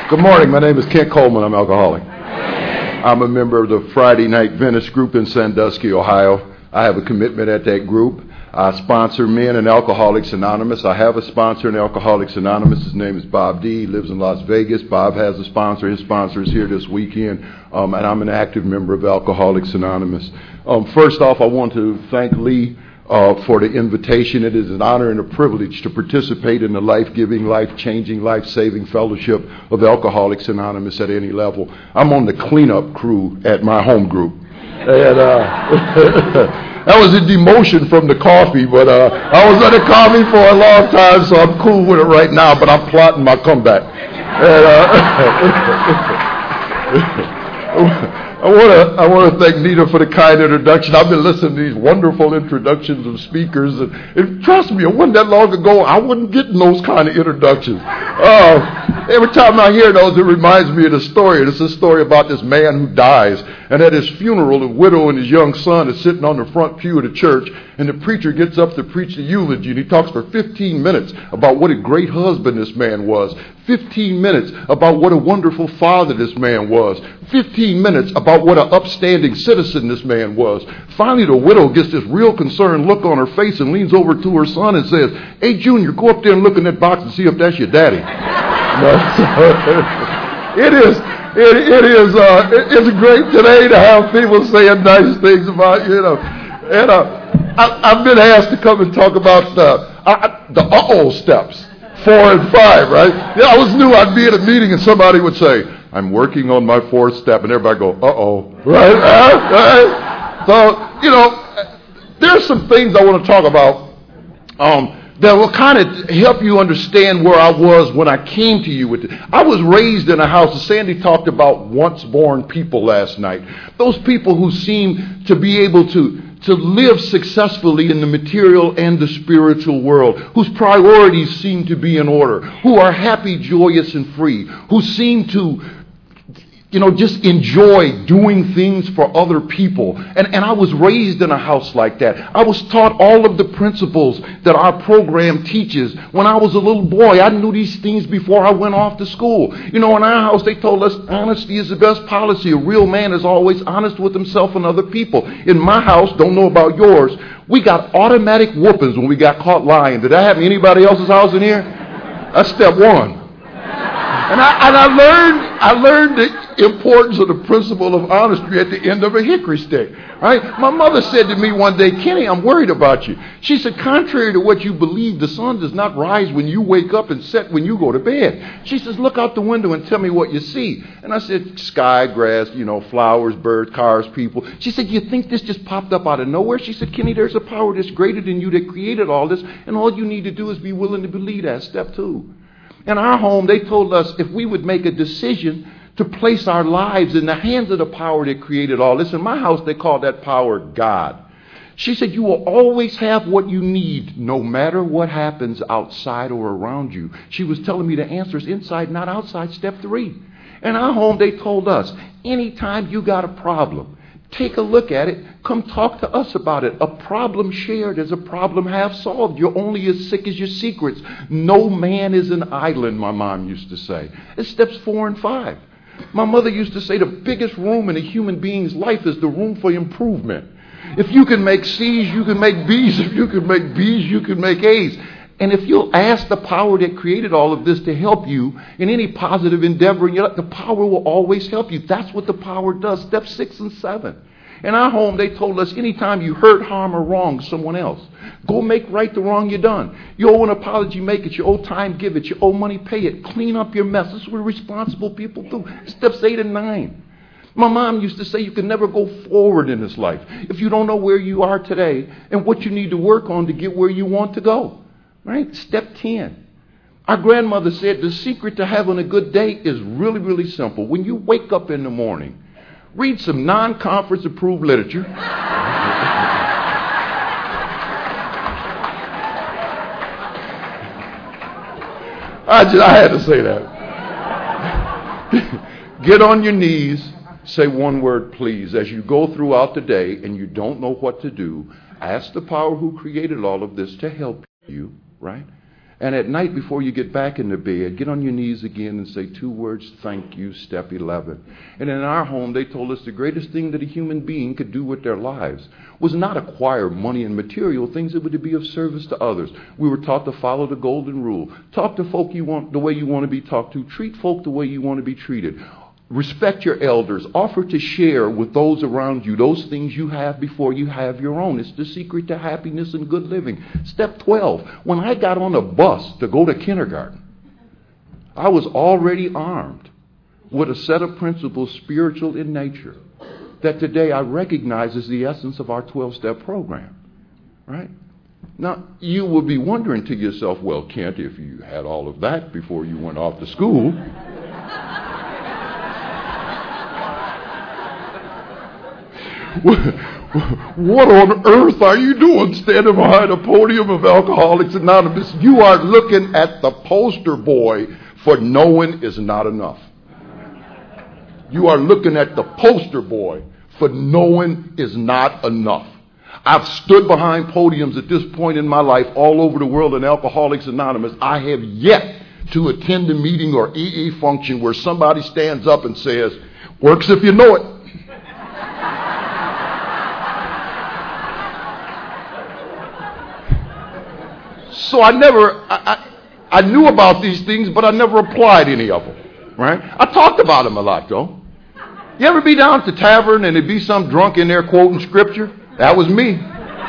Good morning. My name is Kent Coleman. I'm alcoholic. I'm a member of the Friday Night Venice group in Sandusky, Ohio. I have a commitment at that group. I sponsor men in Alcoholics Anonymous. I have a sponsor in Alcoholics Anonymous. His name is Bob D. He lives in Las Vegas. Bob has a sponsor. His sponsor is here this weekend. And I'm an active member of Alcoholics Anonymous. First off, I want to thank Lee for the invitation. It is an honor and a privilege to participate in the life-giving, life-changing, life-saving fellowship of Alcoholics Anonymous at any level. I'm on the cleanup crew at my home group. And that was a demotion from the coffee, but I was under coffee for a long time, so I'm cool with it right now, but I'm plotting my comeback. And, I want to thank Nita for the kind introduction. I've been listening to these wonderful introductions of speakers, and trust me, it wasn't that long ago I wasn't getting those kind of introductions. Every time I hear those, it reminds me of the story. It's a story about this man who dies, and at his funeral, the widow and his young son is sitting on the front pew of the church, and the preacher gets up to preach the eulogy, and he talks for 15 minutes about what a great husband this man was, 15 minutes about what a wonderful father this man was, 15 minutes about what an upstanding citizen this man was. Finally, the widow gets this real concerned look on her face and leans over to her son and says, "Hey, Junior, go up there and look in that box and see if that's your daddy." It's great today to have people saying nice things about, and I've been asked to come and talk about the uh-oh steps, 4 and 5, right? Yeah, I always knew I'd be at a meeting and somebody would say, "I'm working on my 4th step," and everybody go, uh-oh, right? Right? So, there's some things I want to talk about that will kind of help you understand where I was when I came to you with it. I was raised in a house, and Sandy talked about once-born people last night. Those people who seem to be able to live successfully in the material and the spiritual world, whose priorities seem to be in order, who are happy, joyous, and free, who seem to just enjoy doing things for other people. And I was raised in a house like that. I was taught all of the principles that our program teaches. When I was a little boy, I knew these things before I went off to school. In our house, they told us honesty is the best policy. A real man is always honest with himself and other people. In my house, don't know about yours, we got automatic whoopings when we got caught lying. Did that happen in anybody else's house in here? That's step one. And I learned the importance of the principle of honesty at the end of a hickory stick. Right? My mother said to me one day, "Kenny, I'm worried about you." She said, "Contrary to what you believe, the sun does not rise when you wake up and set when you go to bed." She says, "Look out the window and tell me what you see." And I said, "Sky, grass, flowers, birds, cars, people." She said, "You think this just popped up out of nowhere?" She said, "Kenny, there's a power that's greater than you that created all this, and all you need to do is be willing to believe that." Step 2. In our home, they told us if we would make a decision to place our lives in the hands of the power that created all this. In my house, they called that power God. She said, "You will always have what you need, no matter what happens outside or around you." She was telling me the answer is inside, not outside. Step 3. In our home, they told us, anytime you got a problem, take a look at it. Come talk to us about it. A problem shared is a problem half solved. You're only as sick as your secrets. No man is an island, my mom used to say. It's steps 4 and 5. My mother used to say the biggest room in a human being's life is the room for improvement. If you can make C's, you can make B's. If you can make B's, you can make A's. And if you'll ask the power that created all of this to help you in any positive endeavor, the power will always help you. That's what the power does. Step 6 and 7. In our home, they told us anytime you hurt, harm, or wrong someone else, go make right the wrong you done. You owe an apology, make it. You owe time, give it. You owe money, pay it. Clean up your mess. This is what responsible people do. Steps 8 and 9. My mom used to say you can never go forward in this life if you don't know where you are today and what you need to work on to get where you want to go. Right? Step 10. Our grandmother said the secret to having a good day is really, really simple. When you wake up in the morning, read some non-conference approved literature. I had to say that. Get on your knees, say one word, please. As you go throughout the day and you don't know what to do, ask the power who created all of this to help you, right? And at night before you get back into bed, get on your knees again and say 2 words, thank you, step 11. And in our home, they told us the greatest thing that a human being could do with their lives was not acquire money and material things, it would to be of service to others. We were taught to follow the golden rule. Talk to folk the way you want to be talked to. Treat folk the way you want to be treated. Respect your elders. Offer to share with those around you those things you have before you have your own. It's the secret to happiness and good living. Step 12. When I got on a bus to go to kindergarten, I was already armed with a set of principles, spiritual in nature, that today I recognize as the essence of our 12-step program. Right? Now, you will be wondering to yourself, well, Kent, if you had all of that before you went off to school, what on earth are you doing standing behind a podium of Alcoholics Anonymous? You are looking at the poster boy for knowing is not enough. You are looking at the poster boy for knowing is not enough. I've stood behind podiums at this point in my life all over the world in Alcoholics Anonymous. I have yet to attend a meeting or EE function where somebody stands up and says, works if you know it. So I knew about these things, but I never applied any of them, right? I talked about them a lot, though. You ever be down at the tavern and there'd be some drunk in there quoting scripture? That was me.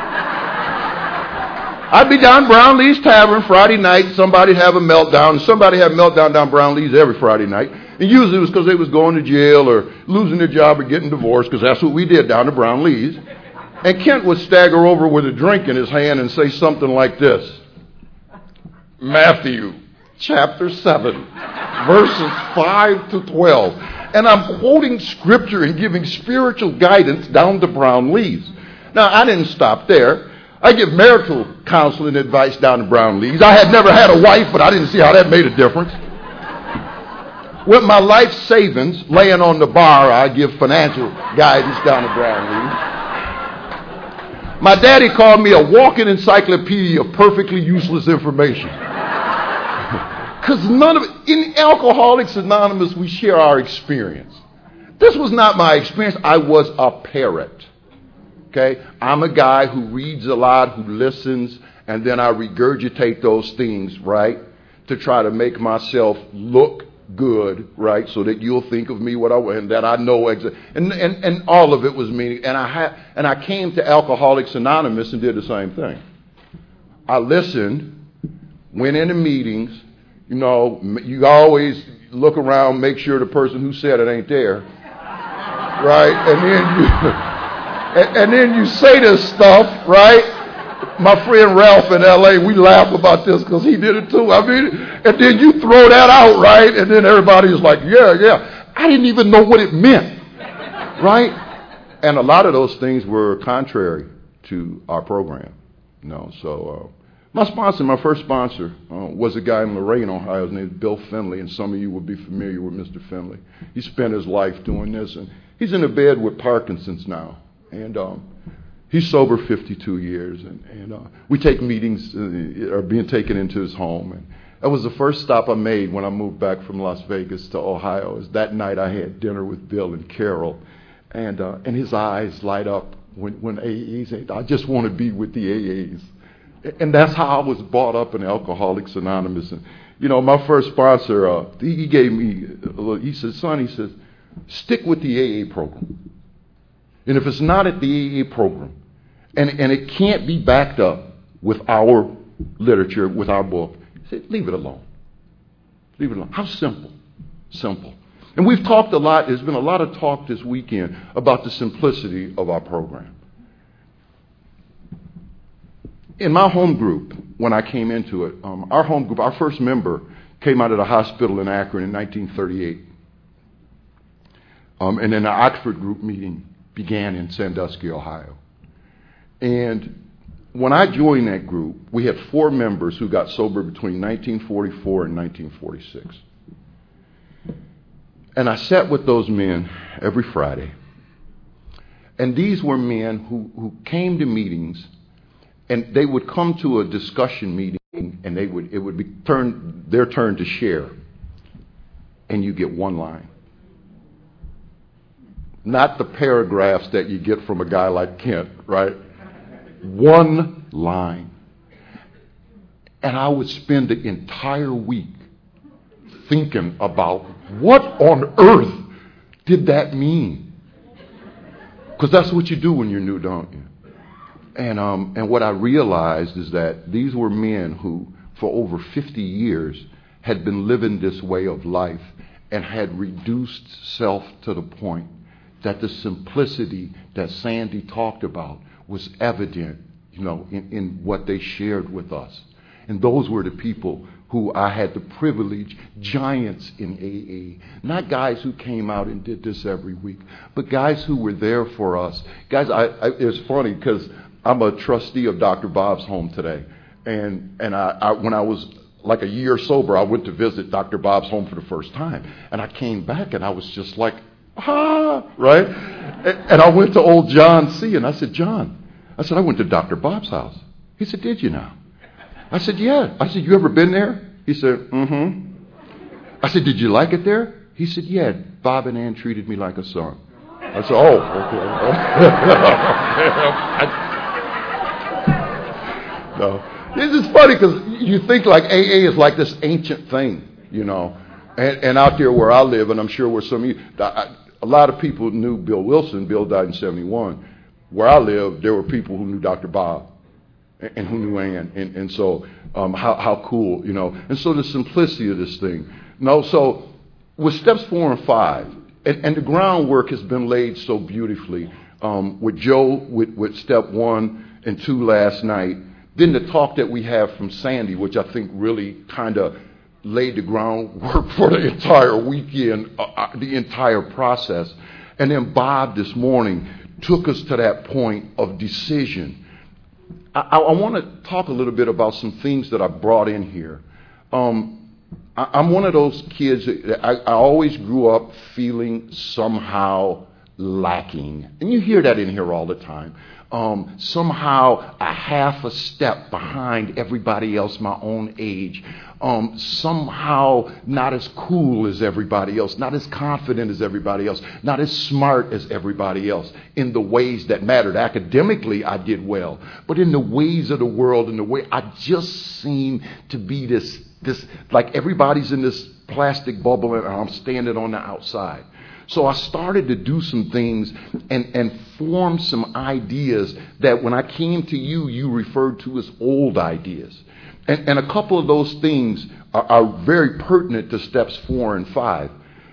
I'd be down Brownlee's Tavern Friday night, somebody'd have a meltdown, and somebody had a meltdown down Brownlee's every Friday night. And usually it was because they was going to jail or losing their job or getting divorced, because that's what we did down to Brownlee's. And Kent would stagger over with a drink in his hand and say something like this. Matthew chapter 7, verses 5 to 12. And I'm quoting scripture and giving spiritual guidance down to Brownlee's. Now, I didn't stop there. I give marital counseling advice down to Brownlee's. I had never had a wife, but I didn't see how that made a difference. With my life savings laying on the bar, I give financial guidance down to Brownlee's. My daddy called me a walking encyclopedia of perfectly useless information. Because none of it, in Alcoholics Anonymous, we share our experience. This was not my experience. I was a parrot. Okay? I'm a guy who reads a lot, who listens, and then I regurgitate those things, right? To try to make myself look good, right? So that you'll think of me and that I know and all of it was meaning. And I came to Alcoholics Anonymous and did the same thing. I listened, went into meetings. You know, you always look around, make sure the person who said it ain't there, right? And then you say this stuff, right? My friend Ralph in L.A., we laugh about this because he did it too. I mean, and then you throw that out, right? And then everybody's like, yeah. I didn't even know what it meant, right? And a lot of those things were contrary to our program, you know, so... My first sponsor, was a guy in Lorain, Ohio. His name is Bill Finley, and some of you will be familiar with Mr. Finley. He spent his life doing this, and he's in a bed with Parkinson's now. And he's sober 52 years, and we take meetings are being taken into his home. And that was the first stop I made when I moved back from Las Vegas to Ohio. Is that night I had dinner with Bill and Carol, and his eyes light up when AAs. I just want to be with the AAs. And that's how I was brought up in Alcoholics Anonymous. And, you know, my first sponsor, he gave me, he said, son, stick with the AA program. And if it's not at the AA program, and it can't be backed up with our literature, with our book, he said, leave it alone. Leave it alone. How simple. Simple. And we've talked a lot, there's been a lot of talk this weekend about the simplicity of our program. In my home group, when I came into it, our home group, our first member came out of the hospital in Akron in 1938. And then the Oxford group meeting began in Sandusky, Ohio. And when I joined that group, we had 4 members who got sober between 1944 and 1946. And I sat with those men every Friday. And these were men who came to meetings. And they would come to a discussion meeting and it would be their turn to share, and you get one line. Not the paragraphs that you get from a guy like Kent, right? One line. And I would spend the entire week thinking about what on earth did that mean? Because that's what you do when you're new, don't you? And what I realized is that these were men who, for over 50 years, had been living this way of life and had reduced self to the point that the simplicity that Sandy talked about was evident, in what they shared with us. And those were the people who I had the privilege, giants in AA. Not guys who came out and did this every week, but guys who were there for us. Guys, it's funny because I'm a trustee of Dr. Bob's home today. And I when I was like a year sober, I went to visit Dr. Bob's home for the first time. And I came back and I was just like, right? And I went to old John C. and I said, John, I went to Dr. Bob's house. He said, did you now? I said, yeah. I said, you ever been there? He said, mm-hmm. I said, did you like it there? He said, yeah, Bob and Ann treated me like a son. I said, oh, okay. No. This is funny because you think like AA is like this ancient thing, And out there where I live, and I'm sure where some of you, a lot of people knew Bill Wilson. Bill died in 1971. Where I live, there were people who knew Dr. Bob and who knew Ann. And so how cool, And so the simplicity of this thing. So with steps 4 and 5, and the groundwork has been laid so beautifully with Joe, with step 1 and 2 last night. Then the talk that we have from Sandy, which I think really kind of laid the groundwork for the entire weekend, the entire process. And then Bob this morning took us to that point of decision. I want to talk a little bit about some things that I brought in here. I'm one of those kids that I always grew up feeling somehow lacking. And you hear that in here all the time. Somehow a half a step behind everybody else my own age. Somehow not as cool as everybody else, not as confident as everybody else, not as smart as everybody else in the ways that mattered. Academically, I did well, but in the ways of the world, in the way I just seem to be this like everybody's in this plastic bubble and I'm standing on the outside. So I started to do some things and form some ideas that when I came to you, you referred to as old ideas. And a couple of those things are very pertinent to steps 4 and 5.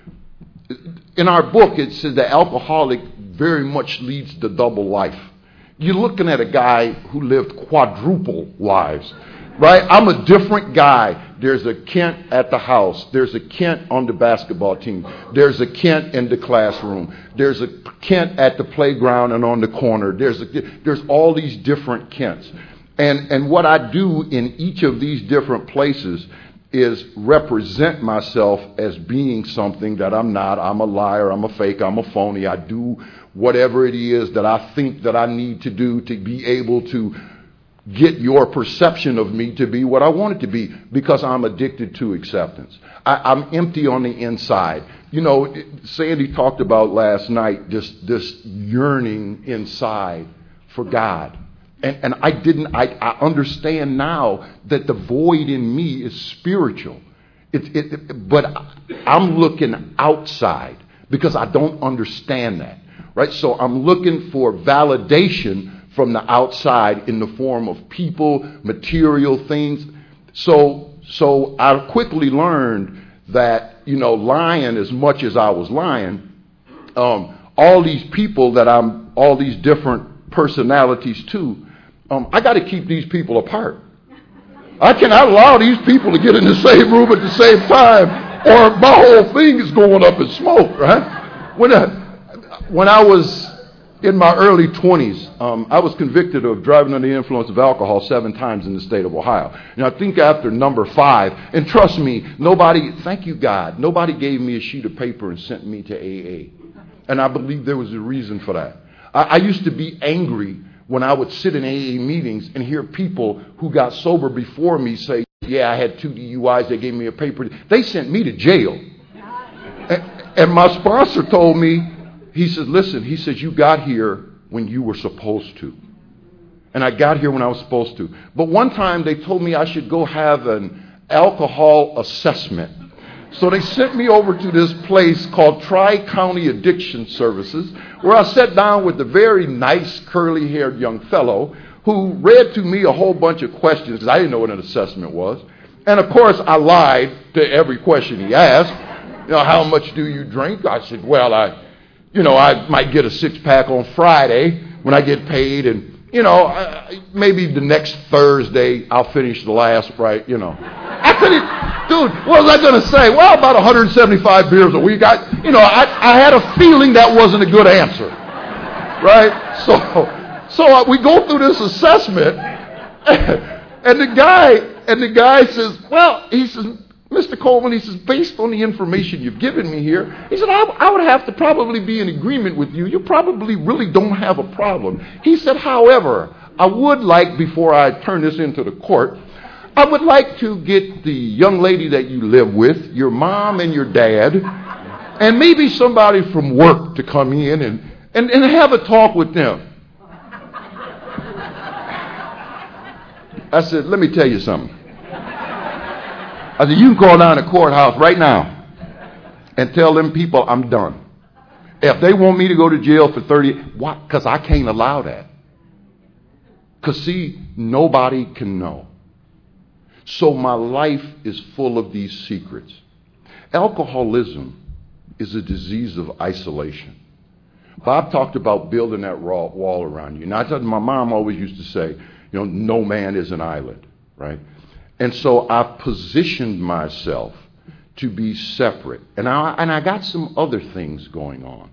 In our book, it says the alcoholic very much leads the double life. You're looking at a guy who lived quadruple lives, right? I'm a different guy. There's a Kent at the house. There's a Kent on the basketball team. There's a Kent in the classroom. There's a Kent at the playground and on the corner. There's all these different Kents. And what I do in each of these different places is represent myself as being something that I'm not. I'm a liar. I'm a fake. I'm a phony. I do whatever it is that I think that I need to do to be able to get your perception of me to be what I want it to be because I'm addicted to acceptance. I'm empty on the inside. Sandy talked about last night this yearning inside for God. And I understand now that the void in me is spiritual. But I'm looking outside because I don't understand that. Right? So I'm looking for validation from the outside in the form of people, material things. So I quickly learned that, lying as much as I was lying, all these people that I'm all these different personalities to, I got to keep these people apart. I cannot allow these people to get in the same room at the same time or my whole thing is going up in smoke, right? When I was in my early 20s, I was convicted of driving under the influence of alcohol 7 times in the state of Ohio. And I think after number 5, and trust me, thank you God, nobody gave me a sheet of paper and sent me to AA. And I believe there was a reason for that. I used to be angry when I would sit in AA meetings and hear people who got sober before me say, yeah, I had 2 DUIs, they gave me a paper. They sent me to jail. And my sponsor told me, he said, listen, he says, you got here when you were supposed to. And I got here when I was supposed to. But one time they told me I should go have an alcohol assessment. So they sent me over to this place called Tri-County Addiction Services, where I sat down with a very nice curly-haired young fellow who read to me a whole bunch of questions because I didn't know what an assessment was. And of course, I lied to every question he asked. How much do you drink? I said, well, I might get a 6-pack on Friday when I get paid, and maybe the next Thursday I'll finish the last, right? I couldn't, dude, what was I going to say? Well, about 175 beers a week. I had a feeling that wasn't a good answer, right? So we go through this assessment, and the guy says, well, he says, Mr. Coleman, he says, based on the information you've given me here, he said, I would have to probably be in agreement with you. You probably really don't have a problem. He said, however, I would like, before I turn this into the court, I would like to get the young lady that you live with, your mom and your dad, and maybe somebody from work to come in and have a talk with them. I said, let me tell you something. I said, you can call down the courthouse right now and tell them people I'm done. If they want me to go to jail for 30, why? Because I can't allow that. Because, see, nobody can know. So my life is full of these secrets. Alcoholism is a disease of isolation. Bob talked about building that wall around you. Now, my mom always used to say, no man is an island, right? And so I've positioned myself to be separate. And I got some other things going on.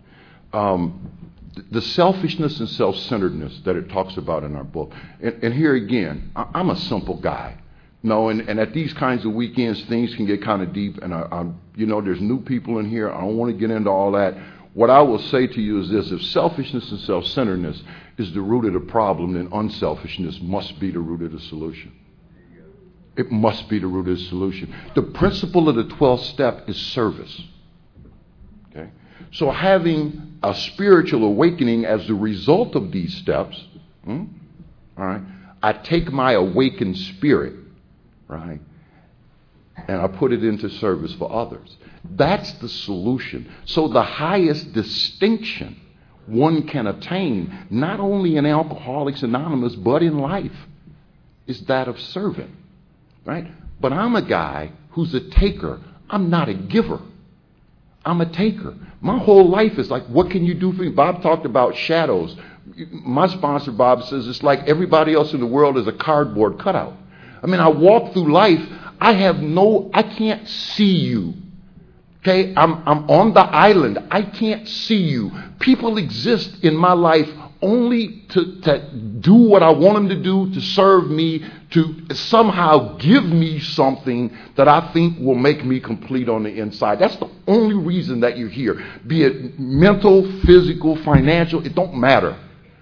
The selfishness and self-centeredness that it talks about in our book. And here again, I'm a simple guy. And at these kinds of weekends, things can get kind of deep. And, there's new people in here. I don't want to get into all that. What I will say to you is this. If selfishness and self-centeredness is the root of the problem, then unselfishness must be the root of the solution. It must be the root of the solution. The principle of the 12th step is service. Okay? So having a spiritual awakening as the result of these steps, all right, I take my awakened spirit, right, and I put it into service for others. That's the solution. So the highest distinction one can attain, not only in Alcoholics Anonymous, but in life, is that of servant. Right? But I'm a guy who's a taker. I'm not a giver. I'm a taker. My whole life is like, what can you do for me? Bob talked about shadows. My sponsor, Bob, says it's like everybody else in the world is a cardboard cutout. I mean, I walk through life. I can't see you. Okay? I'm on the island. I can't see you. People exist in my life only to do what I want them to do, to serve me, to somehow give me something that I think will make me complete on the inside. That's the only reason that you're here. Be it mental, physical, financial, it don't matter.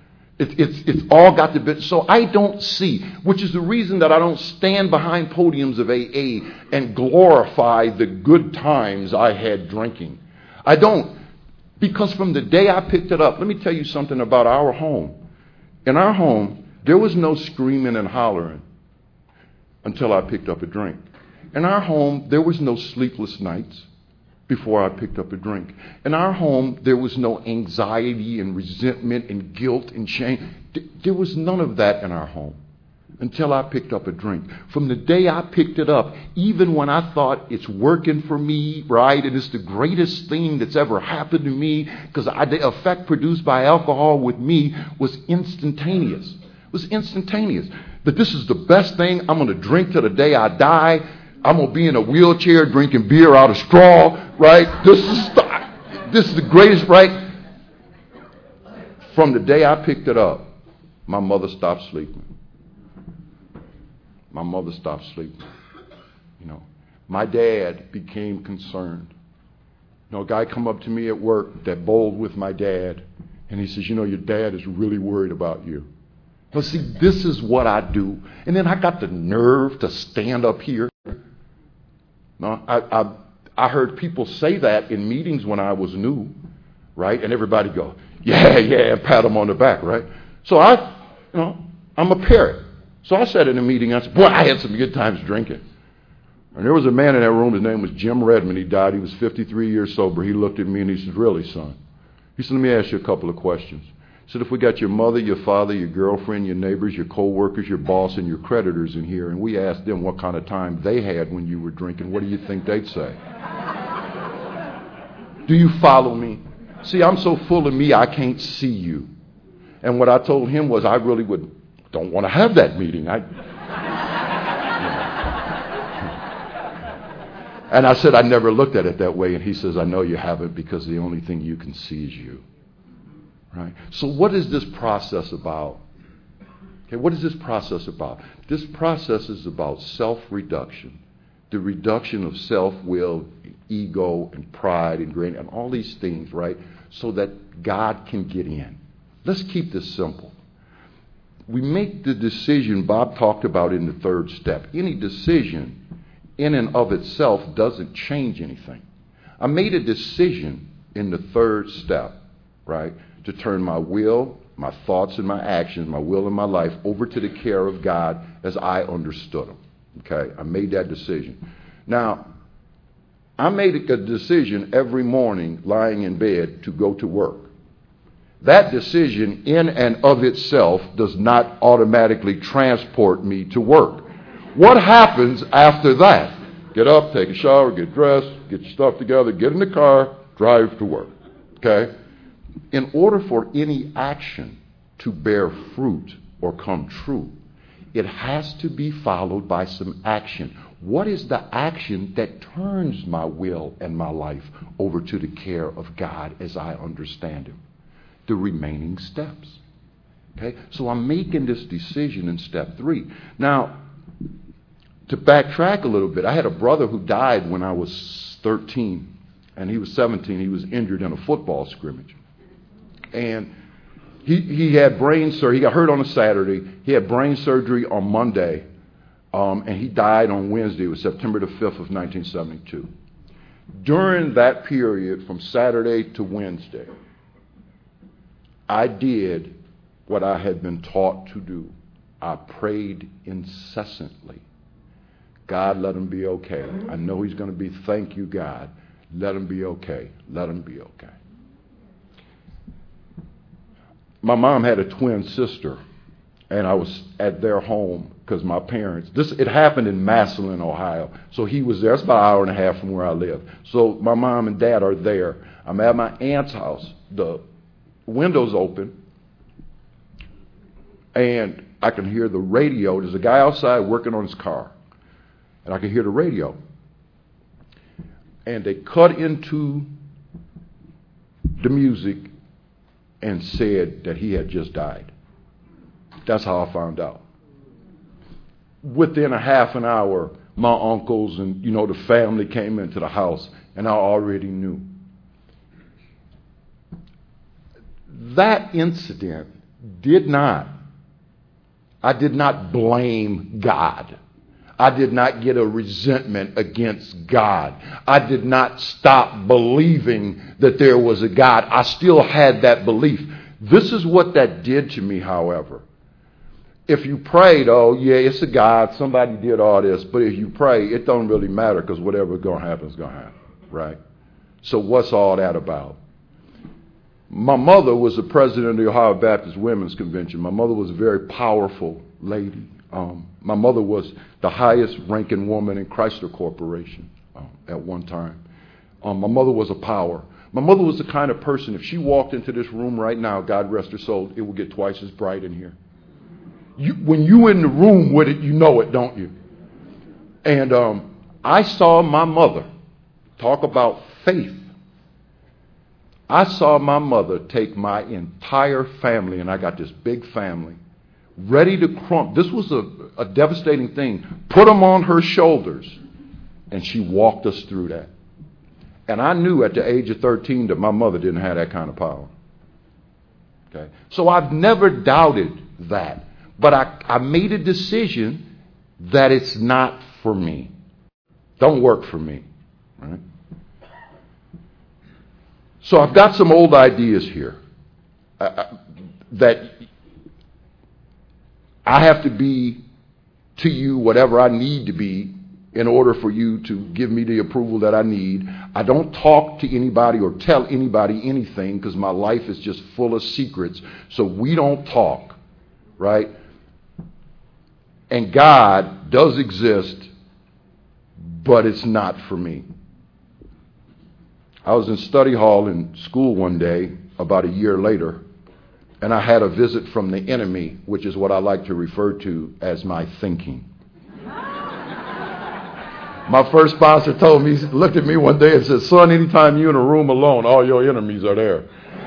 It's all got to be. So I don't see, which is the reason that I don't stand behind podiums of AA and glorify the good times I had drinking. I don't. Because from the day I picked it up, let me tell you something about our home. In our home, there was no screaming and hollering until I picked up a drink. In our home, there was no sleepless nights before I picked up a drink. In our home, there was no anxiety and resentment and guilt and shame. There was none of that in our home until I picked up a drink. From the day I picked it up, even when I thought it's working for me, right, and it's the greatest thing that's ever happened to me, because the effect produced by alcohol with me was instantaneous. It was instantaneous. That this is the best thing. I'm going to drink till the day I die. I'm going to be in a wheelchair drinking beer out of straw, right? This is the greatest, right? From the day I picked it up, my mother stopped sleeping. My mother stopped sleeping. My dad became concerned. A guy come up to me at work that bowled with my dad, and he says, your dad is really worried about you. But see, this is what I do. And then I got the nerve to stand up here. No, I heard people say that in meetings when I was new, right? And everybody go, yeah, and pat them on the back, right? So I'm a parrot. So I said in a meeting, I said, boy, I had some good times drinking. And there was a man in that room, his name was Jim Redmond. He died. He was 53 years sober. He looked at me and he said, really, son? He said, let me ask you a couple of questions. He said, if we got your mother, your father, your girlfriend, your neighbors, your co-workers, your boss, and your creditors in here, and we asked them what kind of time they had when you were drinking, what do you think they'd say? Do you follow me? See, I'm so full of me, I can't see you. And what I told him was I really don't want to have that meeting. And I said, I never looked at it that way. And he says, I know you haven't, because the only thing you can see is you. Right? So what is this process about? Okay, what is this process about? This process is about self-reduction. The reduction of self-will, ego, and pride, and greed, and all these things, right? So that God can get in. Let's keep this simple. We make the decision Bob talked about in the third step. Any decision in and of itself doesn't change anything. I made a decision in the third step, right, to turn my will, my thoughts and my actions, my will and my life over to the care of God as I understood them. Okay, I made that decision. Now, I made a decision every morning lying in bed to go to work. That decision in and of itself does not automatically transport me to work. What happens after that? Get up, take a shower, get dressed, get your stuff together, get in the car, drive to work. Okay? In order for any action to bear fruit or come true, it has to be followed by some action. What is the action that turns my will and my life over to the care of God as I understand Him? The remaining steps. Okay? So I'm making this decision in step 3. Now, to backtrack a little bit, I had a brother who died when I was 13, and he was 17. He was injured in a football scrimmage. And he had brain surgery. He got hurt on a Saturday. He had brain surgery on Monday, and he died on Wednesday. It was September the 5th of 1972. During that period, from Saturday to Wednesday, I did what I had been taught to do. I prayed incessantly. God, let him be okay. I know he's going to be, thank you, God. Let him be okay. Let him be okay. My mom had a twin sister, and I was at their home because my parents, it happened in Massillon, Ohio. So he was there. It's about an hour and a half from where I live. So my mom and dad are there. I'm at my aunt's house. The window's open, and I can hear the radio. There's a guy outside working on his car, and I can hear the radio. And they cut into the music and said that he had just died. That's how I found out. Within a half an hour, my uncles and, the family came into the house, and I already knew. That incident I did not blame God. I did not get a resentment against God. I did not stop believing that there was a God. I still had that belief. This is what that did to me, however. If you prayed, oh, yeah, it's a God, somebody did all this, but if you pray, it don't really matter because whatever's going to happen is going to happen, right? So what's all that about? My mother was the president of the Ohio Baptist Women's Convention. My mother was a very powerful lady. My mother was the highest ranking woman in Chrysler Corporation at one time. My mother was a power. My mother was the kind of person, if she walked into this room right now, God rest her soul, it would get twice as bright in here. When you're in the room with it, you know it, don't you? And I saw my mother, talk about faith. I saw my mother take my entire family, and I got this big family, ready to crump. This was a devastating thing. Put them on her shoulders, and she walked us through that. And I knew at the age of 13 that my mother didn't have that kind of power. Okay, so I've never doubted that. But I made a decision that it's not for me. Don't work for me. Right? So I've got some old ideas here that I have to be to you whatever I need to be in order for you to give me the approval that I need. I don't talk to anybody or tell anybody anything because my life is just full of secrets. So we don't talk, right? And God does exist, but it's not for me. I was in study hall in school one day about a year later, and I had a visit from the enemy, which is what I like to refer to as my thinking. My first sponsor told me, he looked at me one day and said, son, anytime you're in a room alone, all your enemies are there.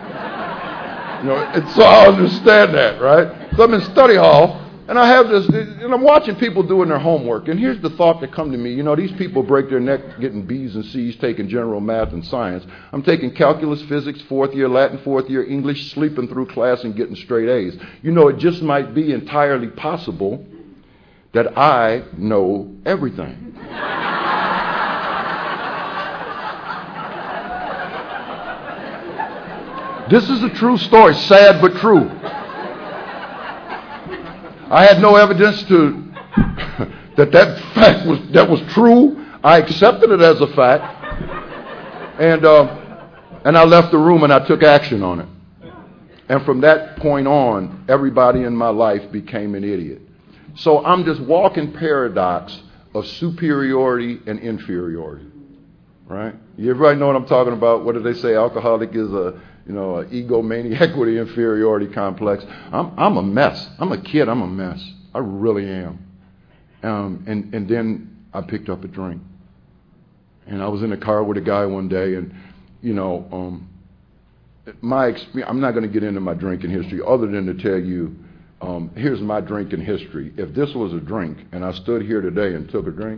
And so I understand that, right? So I'm in study hall, and I have this, and I'm watching people doing their homework, and here's the thought that come to me. These people break their neck getting B's and C's, taking general math and science. I'm taking calculus, physics, fourth year Latin, fourth year English, sleeping through class and getting straight A's. It just might be entirely possible that I know everything. This is a true story, sad but true. I had no evidence to that fact was true. I accepted it as a fact, and I left the room and I took action on it. And from that point on, everybody in my life became an idiot. So I'm this walking paradox of superiority and inferiority, right? Everybody know what I'm talking about? What do they say? Alcoholic is an egomaniac, equity, inferiority complex. I'm a mess. I'm a kid. I'm a mess. I really am. And then I picked up a drink. And I was in the car with a guy one day, and, my experience, I'm not going to get into my drinking history other than to tell you, here's my drinking history. If this was a drink and I stood here today and took a drink,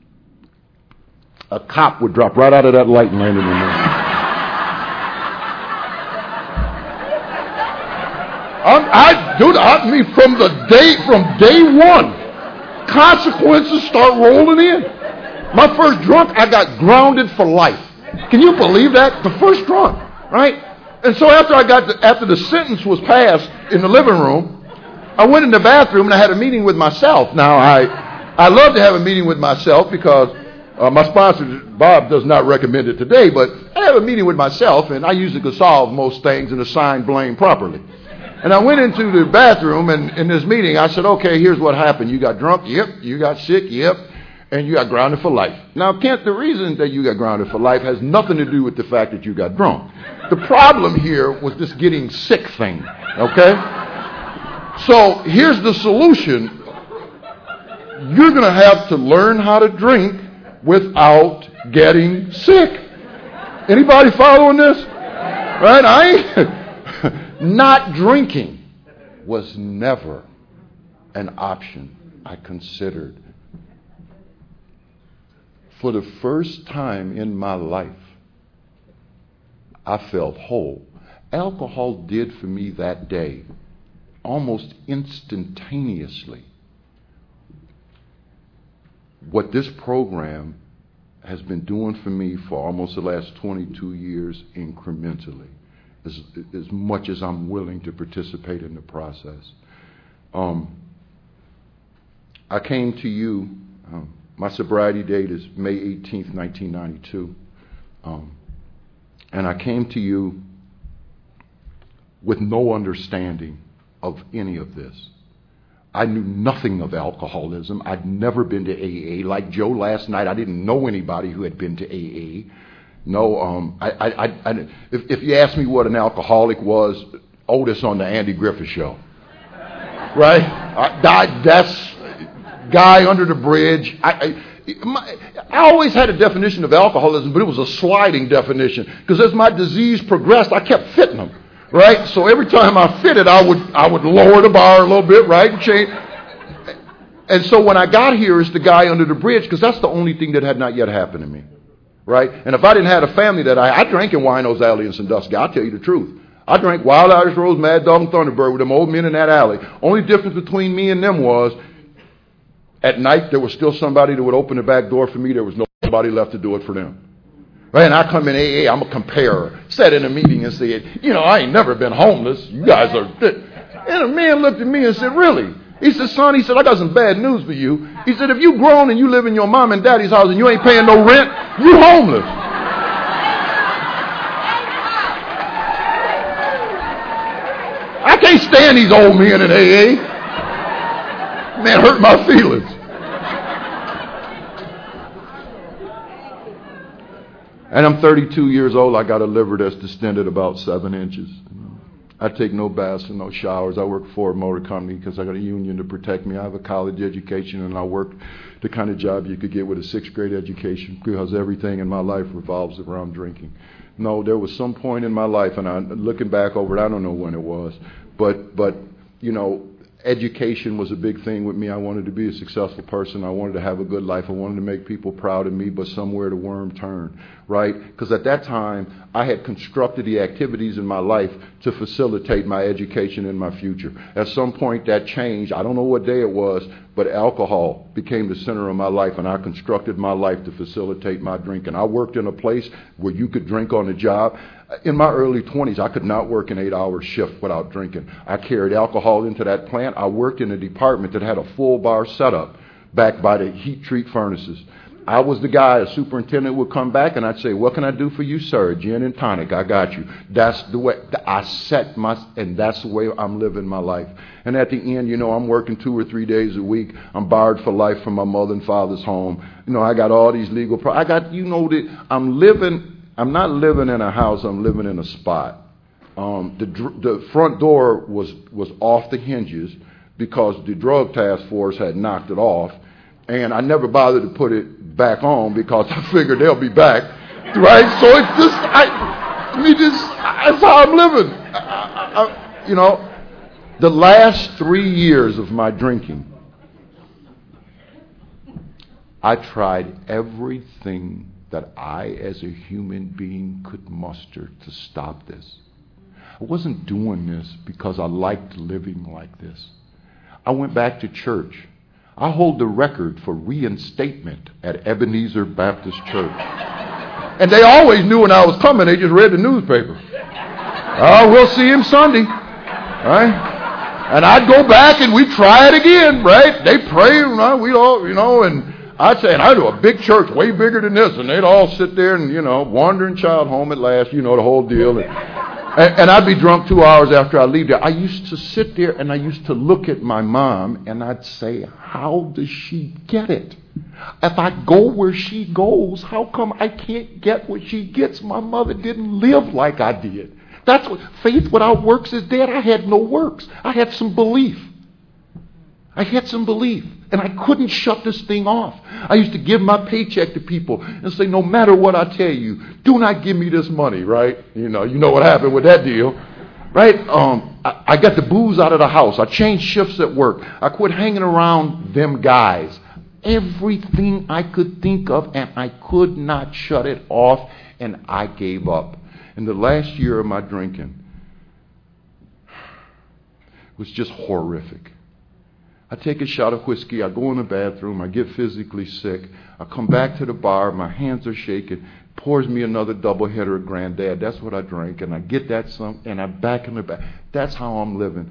a cop would drop right out of that light and land in the middle. From day one, consequences start rolling in. My first drunk, I got grounded for life. Can you believe that? The first drunk, right? And so after the sentence was passed in the living room, I went in the bathroom and I had a meeting with myself. Now, I love to have a meeting with myself because my sponsor, Bob, does not recommend it today, but I have a meeting with myself, and I usually can solve most things and assign blame properly. And I went into the bathroom, and in this meeting, I said, okay, here's what happened. You got drunk? Yep. You got sick? Yep. And you got grounded for life. Now, Kent, the reason that you got grounded for life has nothing to do with the fact that you got drunk. The problem here was this getting sick thing, okay? So here's the solution. You're going to have to learn how to drink without getting sick. Anybody following this? Right? Not drinking was never an option I considered. For the first time in my life, I felt whole. Alcohol did for me that day, almost instantaneously, what this program has been doing for me for almost the last 22 years incrementally, as much as I'm willing to participate in the process. I came to you, my sobriety date is May 18th, 1992, and I came to you with no understanding of any of this. I knew nothing of alcoholism. I'd never been to AA. Like Joe last night, I didn't know anybody who had been to AA. No, if you ask me what an alcoholic was, Otis on the Andy Griffith Show. Right? That's guy under the bridge. I always had a definition of alcoholism, but it was a sliding definition. Because as my disease progressed, I kept fitting them. Right? So every time I fitted, I would lower the bar a little bit, right? And change. And so when I got here as the guy under the bridge, because that's the only thing that had not yet happened to me. Right? And if I didn't have a family that I drank in Winos Alley in Sandusky, I'll tell you the truth. I drank Wild Irish Rose, Mad Dog, and Thunderbird with them old men in that alley. Only difference between me and them was at night there was still somebody that would open the back door for me. There was nobody left to do it for them. Right? And I come in AA, I'm a comparer. Sat in a meeting and said, I ain't never been homeless. You guys are... And a man looked at me and said, really? He said, son, I got some bad news for you. He said, if you grown and you live in your mom and daddy's house and you ain't paying no rent, you homeless. I can't stand these old men in AA. Man, hurt my feelings. And I'm 32 years old. I got a liver that's distended about 7 inches. I take no baths and no showers. I work for a Ford Motor Company because I got a union to protect me. I have a college education, and I work the kind of job you could get with a 6th grade education because everything in my life revolves around drinking. No, there was some point in my life, and I'm looking back over it, I don't know when it was, but education was a big thing with me. I wanted to be a successful person. I wanted to have a good life. I wanted to make people proud of me, but somewhere the worm turned, right? Because at that time, I had constructed the activities in my life to facilitate my education and my future. At some point, that changed. I don't know what day it was, but alcohol became the center of my life, and I constructed my life to facilitate my drinking. I worked in a place where you could drink on the job. In my early 20s, I could not work an 8-hour shift without drinking. I carried alcohol into that plant. I worked in a department that had a full bar setup back by the heat treat furnaces. I was the guy, a superintendent would come back and I'd say, what can I do for you, sir? Gin and tonic, I got you. That's the way and that's the way I'm living my life. And at the end, I'm working 2 or 3 days a week. I'm barred for life from my mother and father's home. I got all these legal I'm not living in a house, I'm living in a spot. The front door was off the hinges because the drug task force had knocked it off. And I never bothered to put it back on because I figured they'll be back, right? So it's just, that's how I'm living. The last 3 years of my drinking, I tried everything that I, as a human being, could muster to stop this. I wasn't doing this because I liked living like this. I went back to church. I hold the record for reinstatement at Ebenezer Baptist Church. And they always knew when I was coming. They just read the newspaper. Oh, we'll see him Sunday. Right? And I'd go back and we'd try it again, right? They pray, we'd all, and I'd say, and I do a big church, way bigger than this, and they'd all sit there and, wandering child home at last, the whole deal. And I'd be drunk 2 hours after I leave there. I used to sit there and I used to look at my mom and I'd say, how does she get it? If I go where she goes, how come I can't get what she gets? My mother didn't live like I did. That's what faith without works is dead. I had no works. I had some belief. And I couldn't shut this thing off. I used to give my paycheck to people and say, no matter what I tell you, do not give me this money, right? You know what happened with that deal, right? I got the booze out of the house. I changed shifts at work. I quit hanging around them guys. Everything I could think of, and I could not shut it off, and I gave up. In the last year of my drinking, it was just horrific. I take a shot of whiskey, I go in the bathroom, I get physically sick, I come back to the bar, my hands are shaking, pours me another double header of Granddad, that's what I drank, and I get that some, and I'm back in the back. That's how I'm living.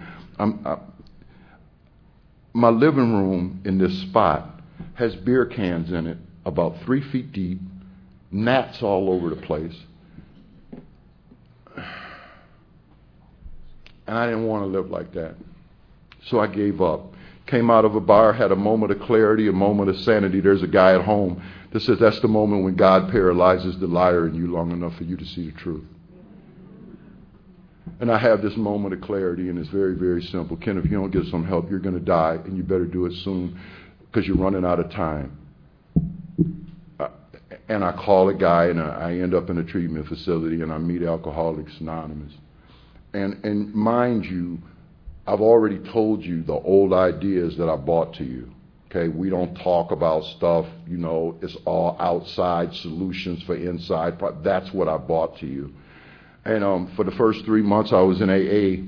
My living room in this spot has beer cans in it, about 3 feet deep, gnats all over the place. And I didn't want to live like that. So I gave up. Came out of a bar, had a moment of clarity, a moment of sanity. There's a guy at home that says that's the moment when God paralyzes the liar in you long enough for you to see the truth. And I have this moment of clarity, and it's very, very simple. Ken, if you don't get some help, you're going to die, and you better do it soon because you're running out of time. And I call a guy, and I end up in a treatment facility, and I meet Alcoholics Anonymous. And mind you, I've already told you the old ideas that I brought to you. Okay, we don't talk about stuff, it's all outside solutions for inside. That's what I brought to you. And for the first 3 months I was in AA.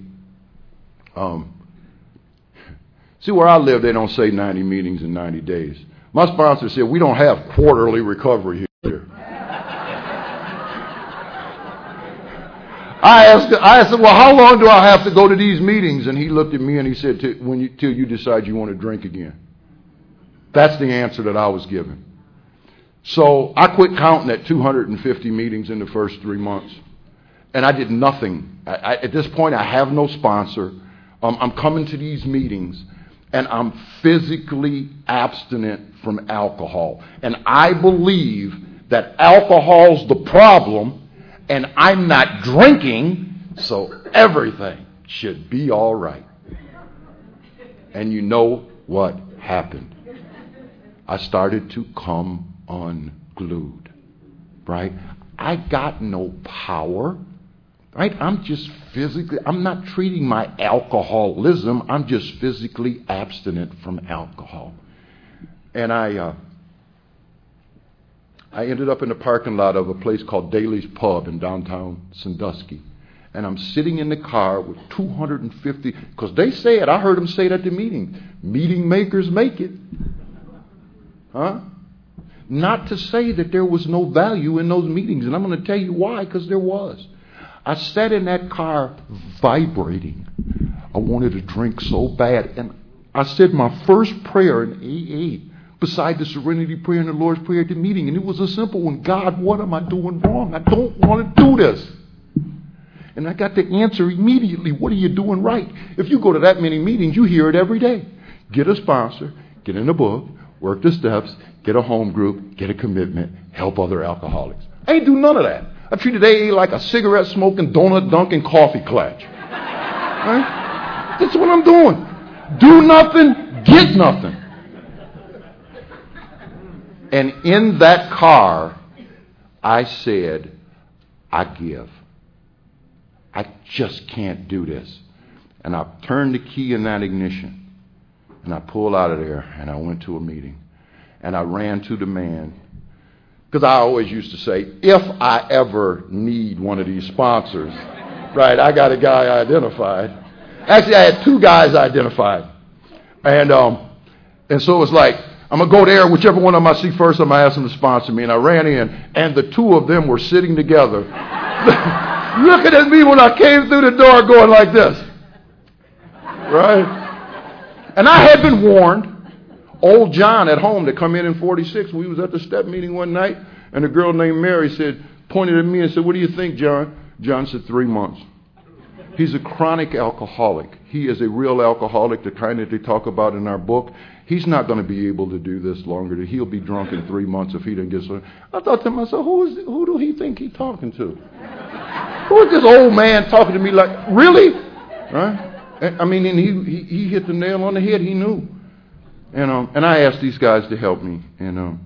See, where I live, they don't say 90 meetings in 90 days. My sponsor said, we don't have quarterly recovery here. I asked him, well, how long do I have to go to these meetings? And he looked at me and he said, till you decide you want to drink again. That's the answer that I was given. So I quit counting at 250 meetings in the first 3 months. And I did nothing. At this point, I have no sponsor. I'm coming to these meetings, and I'm physically abstinent from alcohol. And I believe that alcohol's the problem, and I'm not drinking, so everything should be all right. And you know what happened? I started to come unglued, right? I got no power, right? I'm not treating my alcoholism. I'm just physically abstinent from alcohol. And I ended up in the parking lot of a place called Daly's Pub in downtown Sandusky. And I'm sitting in the car with 250, because they say it, I heard them say it at the meeting, meeting makers make it. Huh? Not to say that there was no value in those meetings, and I'm going to tell you why, because there was. I sat in that car vibrating. I wanted to drink so bad, and I said my first prayer in AA, beside the Serenity Prayer and the Lord's Prayer at the meeting, and it was a simple one. God, what am I doing wrong? I don't want to do this. And I got the answer immediately. What are you doing right? If you go to that many meetings, you hear it every day. Get a sponsor, get in a book, work the steps, get a home group, get a commitment, help other alcoholics. I ain't do none of that. I treated AA like a cigarette smoking, donut dunking, coffee clutch. Right? That's what I'm doing. Do nothing, get nothing. And in that car, I said, I give. I just can't do this. And I turned the key in that ignition. And I pulled out of there, and I went to a meeting. And I ran to the man. Because I always used to say, if I ever need one of these sponsors, right, I got a guy identified. Actually, I had two guys identified. And so it was like, I'm going to go there, whichever one of them I see first, I'm going to ask them to sponsor me. And I ran in, and the two of them were sitting together, looking at me when I came through the door going like this. Right? And I had been warned. Old John at home that come in 46, we was at the step meeting one night, and a girl named Mary pointed at me and said, what do you think, John? John said, 3 months. He's a chronic alcoholic. He is a real alcoholic, the kind that they talk about in our book. He's not going to be able to do this longer. He'll be drunk in 3 months if he didn't get some. I thought to myself, who do he think he's talking to? Who is this old man talking to me like, really? Right? I mean, and he hit the nail on the head. He knew. And I asked these guys to help me. And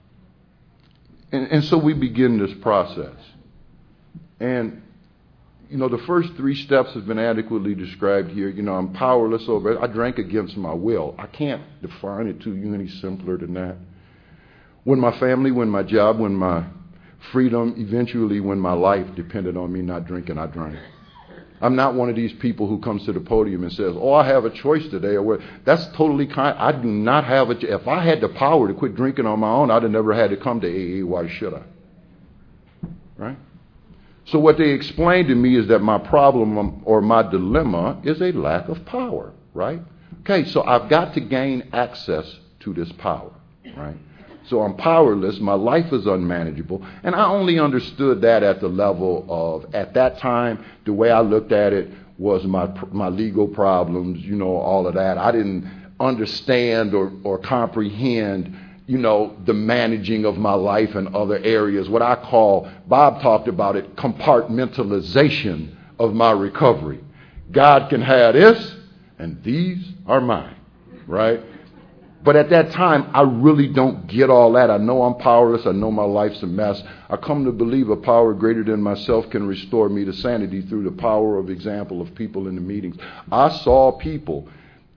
so we begin this process. And, the first 3 steps have been adequately described here. I'm powerless over it. I drank against my will. I can't define it to you any simpler than that. When my family, when my job, when my freedom, eventually when my life depended on me not drinking, I drank. I'm not one of these people who comes to the podium and says, I have a choice today. That's totally I do not have if I had the power to quit drinking on my own, I'd have never had to come to AA. Why should I? Right? So what they explained to me is that my problem or my dilemma is a lack of power, right? Okay, so I've got to gain access to this power, right? So I'm powerless, my life is unmanageable, and I only understood that at the level of, at that time, the way I looked at it was my legal problems, all of that. I didn't understand or comprehend, the managing of my life in other areas, what I call, Bob talked about it, compartmentalization of my recovery. God can have this, and these are mine, right? But at that time, I really don't get all that. I know I'm powerless. I know my life's a mess. I come to believe a power greater than myself can restore me to sanity through the power of example of people in the meetings. I saw people,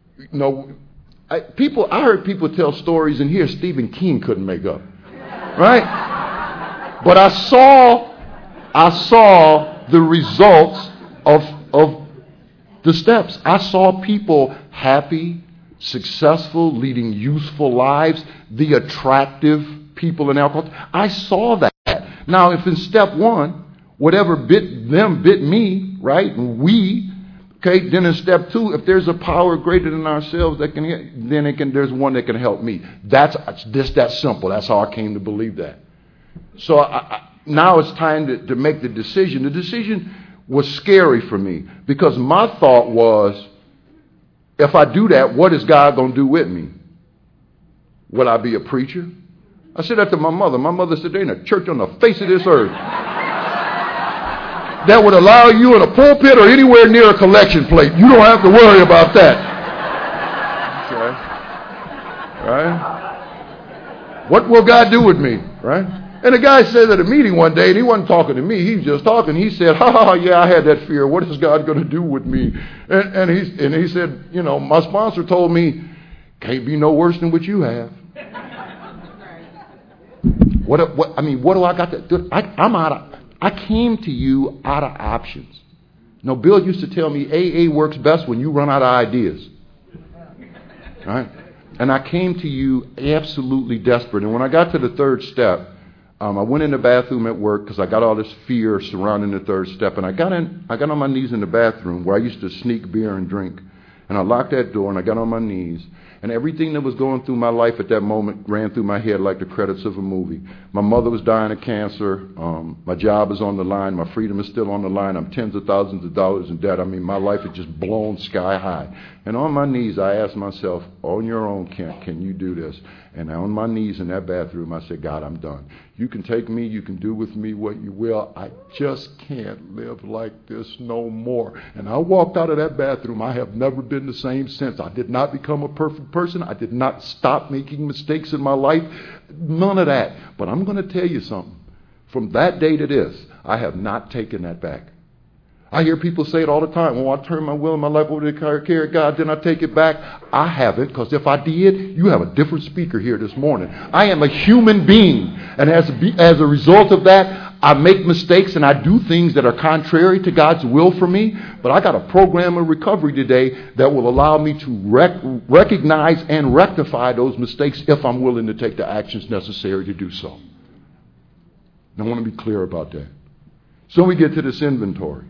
I heard people tell stories in here Stephen King couldn't make up, right? But I saw the results of the steps. I saw people happy, successful, leading useful lives, the attractive people in alcohol. I saw that. Now, if in step one, whatever bit them bit me, right, and we, okay, then in step two, if there's a power greater than ourselves that can, then there's one that can help me. That's just that simple. That's how I came to believe that. So now it's time to make the decision. The decision was scary for me because my thought was, if I do that, what is God going to do with me? Will I be a preacher? I said that to my mother. My mother said, there ain't a church on the face of this earth that would allow you in a pulpit or anywhere near a collection plate. You don't have to worry about that. Okay. Right? What will God do with me? Right? And the guy said at a meeting one day, and he wasn't talking to me, he was just talking. He said, yeah, I had that fear. What is God going to do with me? And he said, you know, my sponsor told me, can't be no worse than what you have. What do I got to do? I came to you out of options. No, Bill used to tell me AA works best when you run out of ideas. Right? And I came to you absolutely desperate. And when I got to the third step, I went in the bathroom at work because I got all this fear surrounding the third step. And I got on my knees in the bathroom where I used to sneak beer and drink. And I locked that door and I got on my knees. And everything that was going through my life at that moment ran through my head like the credits of a movie. My mother was dying of cancer. My job is on the line. My freedom is still on the line. I'm tens of thousands of dollars in debt. I mean, my life is just blown sky high. And on my knees, I asked myself, on your own, Kent, can you do this? And on my knees in that bathroom, I said, God, I'm done. You can take me. You can do with me what you will. I just can't live like this no more. And I walked out of that bathroom. I have never been the same since. I did not become a perfect person. I did not stop making mistakes in my life. None of that. But I'm going to tell you something. From that day to this, I have not taken that back. I hear people say it all the time. Well, I turn my will and my life over to the care of God, then I take it back. I haven't, because if I did, you have a different speaker here this morning. I am a human being. And as a result of that, I make mistakes and I do things that are contrary to God's will for me. But I got a program of recovery today that will allow me to recognize and rectify those mistakes if I'm willing to take the actions necessary to do so. And I want to be clear about that. So we get to this inventory.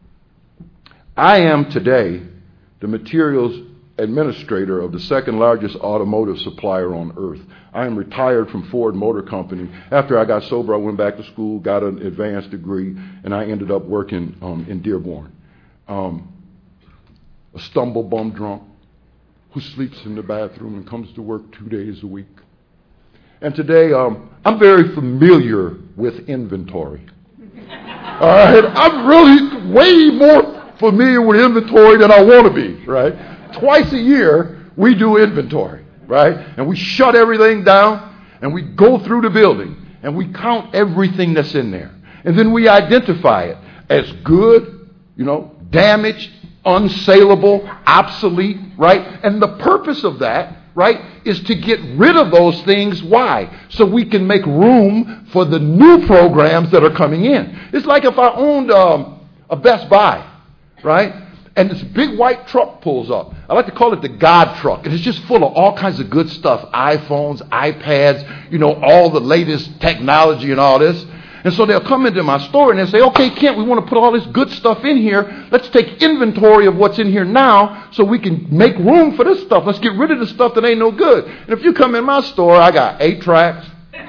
I am today the materials administrator of the second largest automotive supplier on earth. I am retired from Ford Motor Company. After I got sober, I went back to school, got an advanced degree, and I ended up working in Dearborn. A stumble bum drunk who sleeps in the bathroom and comes to work 2 days a week. And today, I'm very familiar with inventory. All right? I'm really way more familiar with inventory than I want to be, right? Twice a year, we do inventory, right? And we shut everything down, and we go through the building, and we count everything that's in there. And then we identify it as good, damaged, unsaleable, obsolete, right? And the purpose of that, right, is to get rid of those things. Why? So we can make room for the new programs that are coming in. It's like if I owned a Best Buy, right? And this big white truck pulls up. I like to call it the God truck. And it's just full of all kinds of good stuff. iPhones, iPads, all the latest technology and all this. And so they'll come into my store and they'll say, okay, Kent, we want to put all this good stuff in here. Let's take inventory of what's in here now so we can make room for this stuff. Let's get rid of the stuff that ain't no good. And if you come in my store, I got 8 tracks.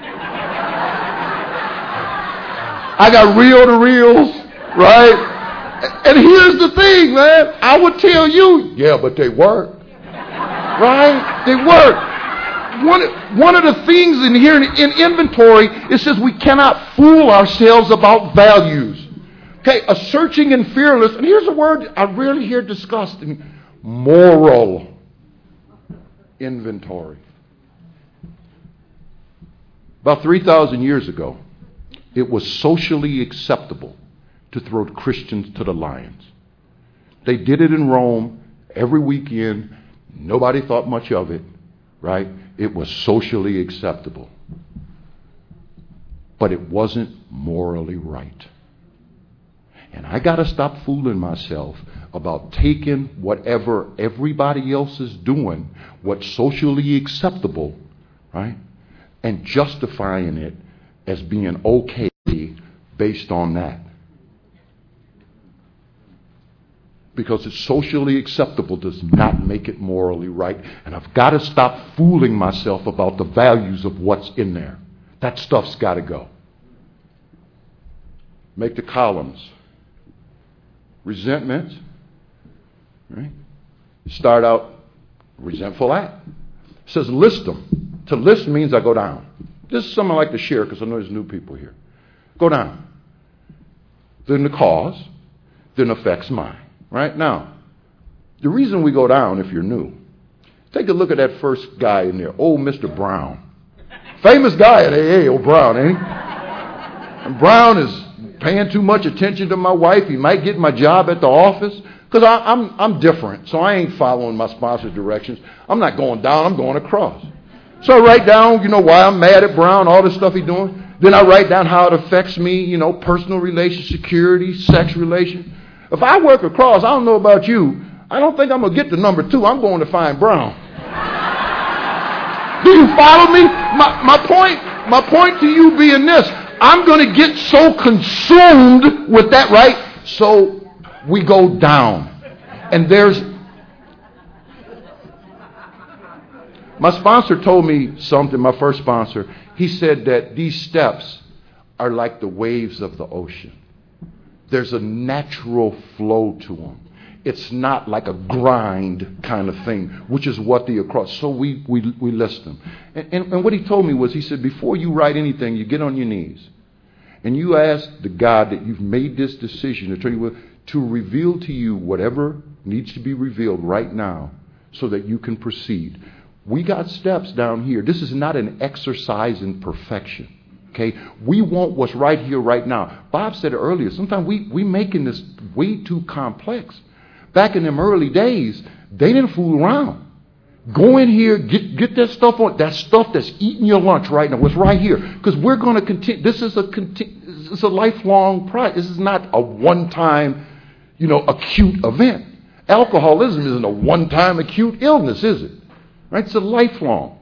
I got reel-to-reels, right? And here's the thing, man. I would tell you, yeah, but they work. Right? They work. One of the things in here in inventory, it says we cannot fool ourselves about values. Okay, a searching and fearless, and here's a word I rarely hear discussed, moral inventory. About 3,000 years ago, it was socially acceptable to throw Christians to the lions. They did it in Rome every weekend. Nobody thought much of it, right? It was socially acceptable. But it wasn't morally right. And I got to stop fooling myself about taking whatever everybody else is doing, what's socially acceptable, right, and justifying it as being okay based on that. Because it's socially acceptable does not make it morally right. And I've got to stop fooling myself about the values of what's in there. That stuff's got to go. Make the columns. Resentment. Right? Start out resentful act. It says list them. To list means I go down. This is something I like to share because I know there's new people here. Go down. Then the cause. Then affects mine. Right? Now, the reason we go down, if you're new, take a look at that first guy in there, old Mr. Brown. Famous guy at AA, old Brown, ain't he? And Brown is paying too much attention to my wife. He might get my job at the office because I'm different, so I ain't following my sponsor's directions. I'm not going down, I'm going across. So I write down, why I'm mad at Brown, all the stuff he's doing. Then I write down how it affects me, personal relations, security, sex relations. If I work across, I don't know about you, I don't think I'm going to get to number 2. I'm going to find Brown. Do you follow me? My point to you being this, I'm going to get so consumed with that, right? So we go down. And my sponsor told me something, my first sponsor. He said that these steps are like the waves of the ocean. There's a natural flow to them. It's not like a grind kind of thing, which is what the across. So we list them. And what he told me was, he said, before you write anything, you get on your knees and you ask the God that you've made this decision to reveal to you whatever needs to be revealed right now so that you can proceed. We got steps down here. This is not an exercise in perfection. Okay, we want what's right here, right now. Bob said it earlier. Sometimes we making this way too complex. Back in them early days, they didn't fool around. Go in here, get that stuff on. That stuff that's eating your lunch right now. What's right here? Because we're going to continue. This is a lifelong process. This is not a one-time, acute event. Alcoholism isn't a one-time acute illness, is it? Right? It's a lifelong.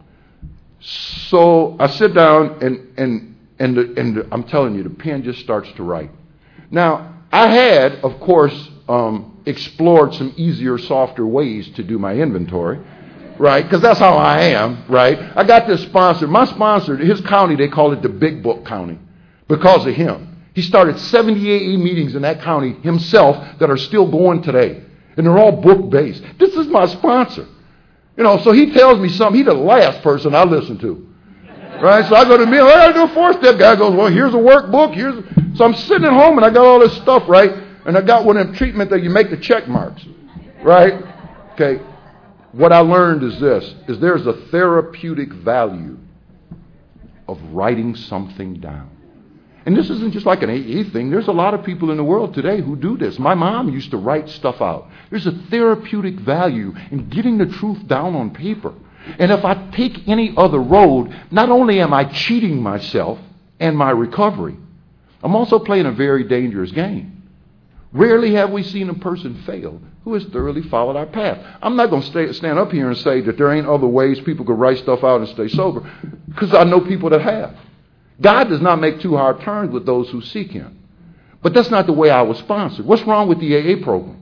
So I sit down and I'm telling you, the pen just starts to write. Now, I had, of course, explored some easier, softer ways to do my inventory, right? Because that's how I am, right? I got this sponsor. My sponsor, his county, they call it the Big Book County because of him. He started 78 meetings in that county himself that are still going today. And they're all book-based. This is my sponsor. So he tells me something. He's the last person I listen to. Right? So I go to the meeting. I got to do a 4-step. Guy goes, well, here's a workbook. So I'm sitting at home and I got all this stuff, right? And I got one of them treatment that you make the check marks. Right? Okay. What I learned is this, is there's a therapeutic value of writing something down. And this isn't just like an AA thing. There's a lot of people in the world today who do this. My mom used to write stuff out. There's a therapeutic value in getting the truth down on paper. And if I take any other road, not only am I cheating myself and my recovery, I'm also playing a very dangerous game. Rarely have we seen a person fail who has thoroughly followed our path. I'm not going to stand up here and say that there ain't other ways people could write stuff out and stay sober, because I know people that have. God does not make too hard turns with those who seek him. But that's not the way I was sponsored. What's wrong with the AA program?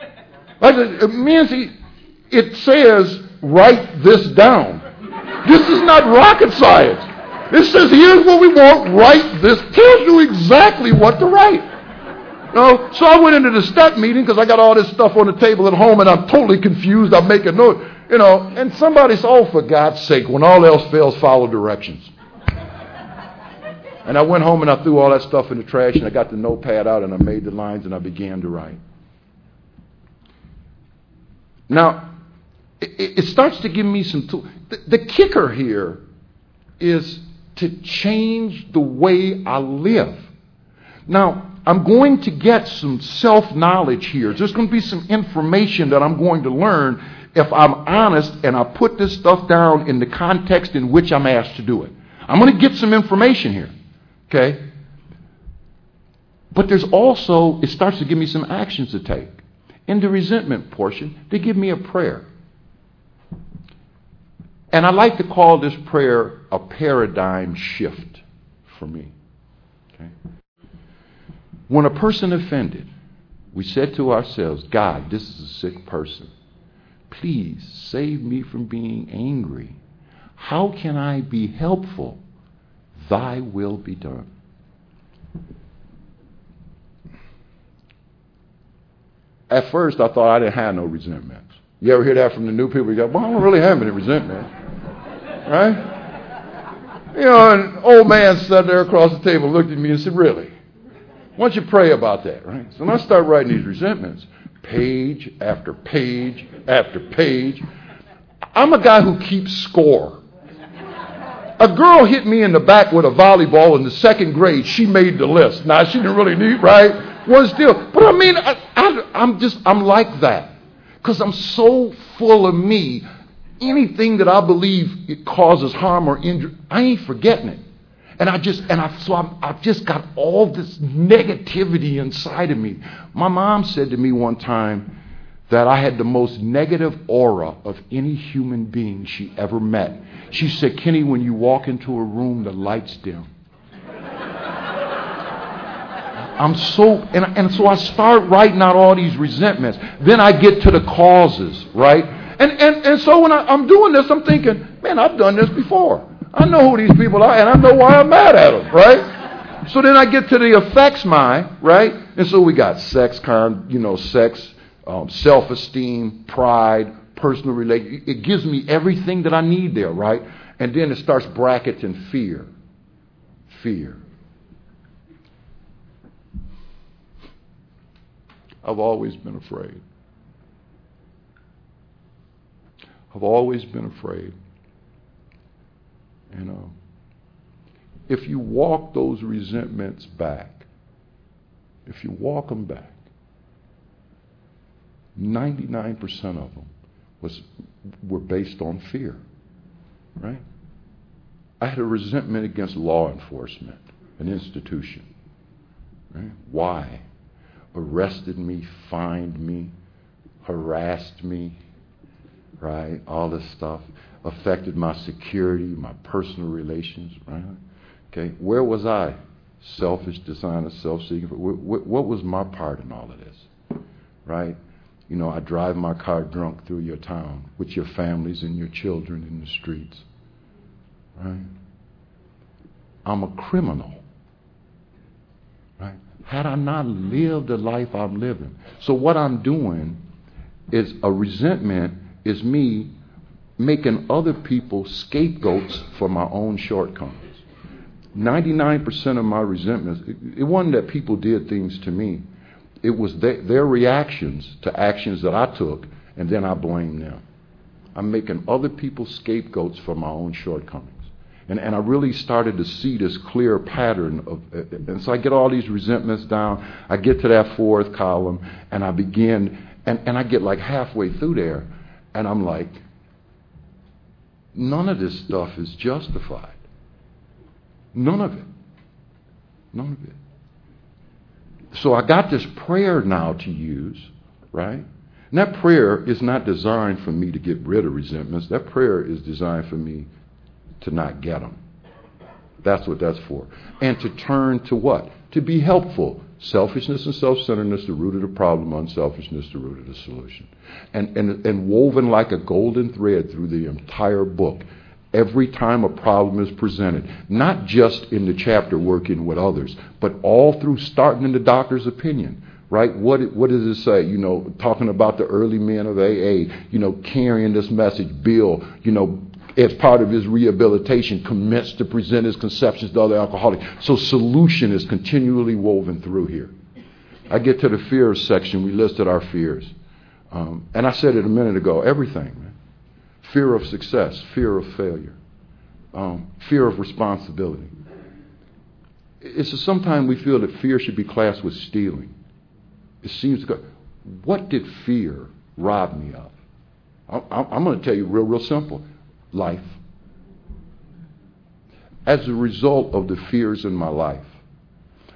It says, write this down. This is not rocket science. It says, here's what we want, write this. Tells you exactly what to write. So I went into the step meeting because I got all this stuff on the table at home and I'm totally confused. I'm making notes, and somebody said, oh, for God's sake, when all else fails, follow directions. And I went home and I threw all that stuff in the trash and I got the notepad out and I made the lines and I began to write. Now, it starts to give me some tools. The kicker here is to change the way I live. Now, I'm going to get some self-knowledge here. There's going to be some information that I'm going to learn if I'm honest and I put this stuff down in the context in which I'm asked to do it. I'm going to get some information here. Okay? But there's also, it starts to give me some actions to take. In the resentment portion, they give me a prayer. And I like to call this prayer a paradigm shift for me. Okay? When a person offended, we said to ourselves, God, this is a sick person. Please save me from being angry. How can I be helpful? Thy will be done. At first, I thought I didn't have no resentments. You ever hear that from the new people? You go, well, I don't really have any resentments. Right? You know, an old man sat there across the table, looked at me and said, really? Why don't you pray about that, right? So when I start writing these resentments, page after page after page, I'm a guy who keeps score. A girl hit me in the back with a volleyball in the second grade. She made the list. Now, she didn't really need, right? One still. But I mean, I'm like that. Because I'm so full of me. Anything that I believe it causes harm or injury, I ain't forgetting it. I've just got all this negativity inside of me. My mom said to me one time that I had the most negative aura of any human being she ever met. She said, Kenny, when you walk into a room, the lights dim. So I start writing out all these resentments. Then I get to the causes, right? And so when I'm doing this, I'm thinking, man, I've done this before. I know who these people are, and I know why I'm mad at them, right? So then I get to the effects mind, right? And so we got sex, self-esteem, pride, personal relation. It gives me everything that I need there, right? And then it starts bracketing fear. Fear. I've always been afraid. I've always been afraid. You know, if you walk those resentments back, if you walk them back, 99% of them were based on fear, right? I had a resentment against law enforcement, an institution, right? Why? Arrested me, fined me, harassed me, right? All this stuff affected my security, my personal relations, right? Okay, where was I? Selfish, dishonest, self-seeking. What was my part in all of this, right? You know, I drive my car drunk through your town with your families and your children in the streets, right? I'm a criminal, right? Had I not lived the life I'm living. So what I'm doing is a resentment is me making other people scapegoats for my own shortcomings. 99% of my resentments, it wasn't that people did things to me. It was their reactions to actions that I took, and then I blame them. I'm making other people scapegoats for my own shortcomings. And I really started to see this clear pattern and so I get all these resentments down. I get to that fourth column, and I begin, and I get like halfway through there, and I'm like, none of this stuff is justified. None of it. None of it. So I got this prayer now to use, right? And that prayer is not designed for me to get rid of resentments. That prayer is designed for me to not get them. That's what that's for. And to turn to what? To be helpful. Selfishness and self-centeredness, the root of the problem. Unselfishness, the root of the solution. And woven like a golden thread through the entire book, every time a problem is presented, not just in the chapter working with others, but all through starting in the doctor's opinion, right? What does it say? You know, talking about the early men of AA, you know, carrying this message. Bill, you know, as part of his rehabilitation, commenced to present his conceptions to other alcoholics. So solution is continually woven through here. I get to the fears section. We listed our fears. And I said it a minute ago, everything, man. Fear of success, fear of failure, fear of responsibility. It's sometimes we feel that fear should be classed with stealing. It seems to go, what did fear rob me of? I'm going to tell you real simple. Life. As a result of the fears in my life,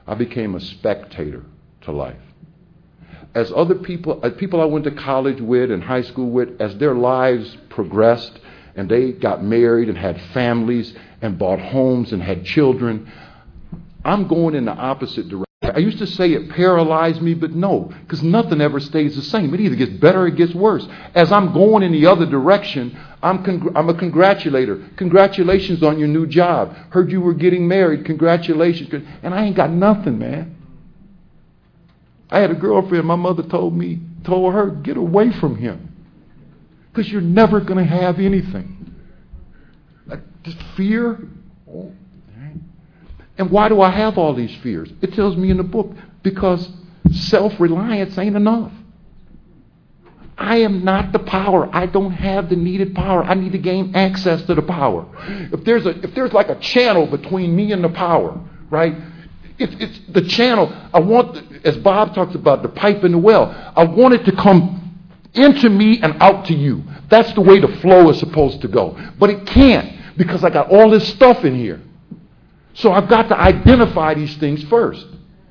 I became a spectator to life. As other people, people I went to college with and high school with, as their lives progressed and they got married and had families and bought homes and had children, I'm going in the opposite direction. I used to say it paralyzed me, but no, because nothing ever stays the same. It either gets better or it gets worse. As I'm going in the other direction, I'm a congratulator. Congratulations on your new job. Heard you were getting married. Congratulations. And I ain't got nothing, man. I had a girlfriend. My mother told her, get away from him. Because you're never going to have anything. Like, just fear. Oh. And why do I have all these fears? It tells me in the book, because self-reliance ain't enough. I am not the power. I don't have the needed power. I need to gain access to the power. If there's like a channel between me and the power, right? It's the channel. I want, as Bob talks about, the pipe in the well. I want it to come into me and out to you. That's the way the flow is supposed to go. But it can't, because I got all this stuff in here. So I've got to identify these things first.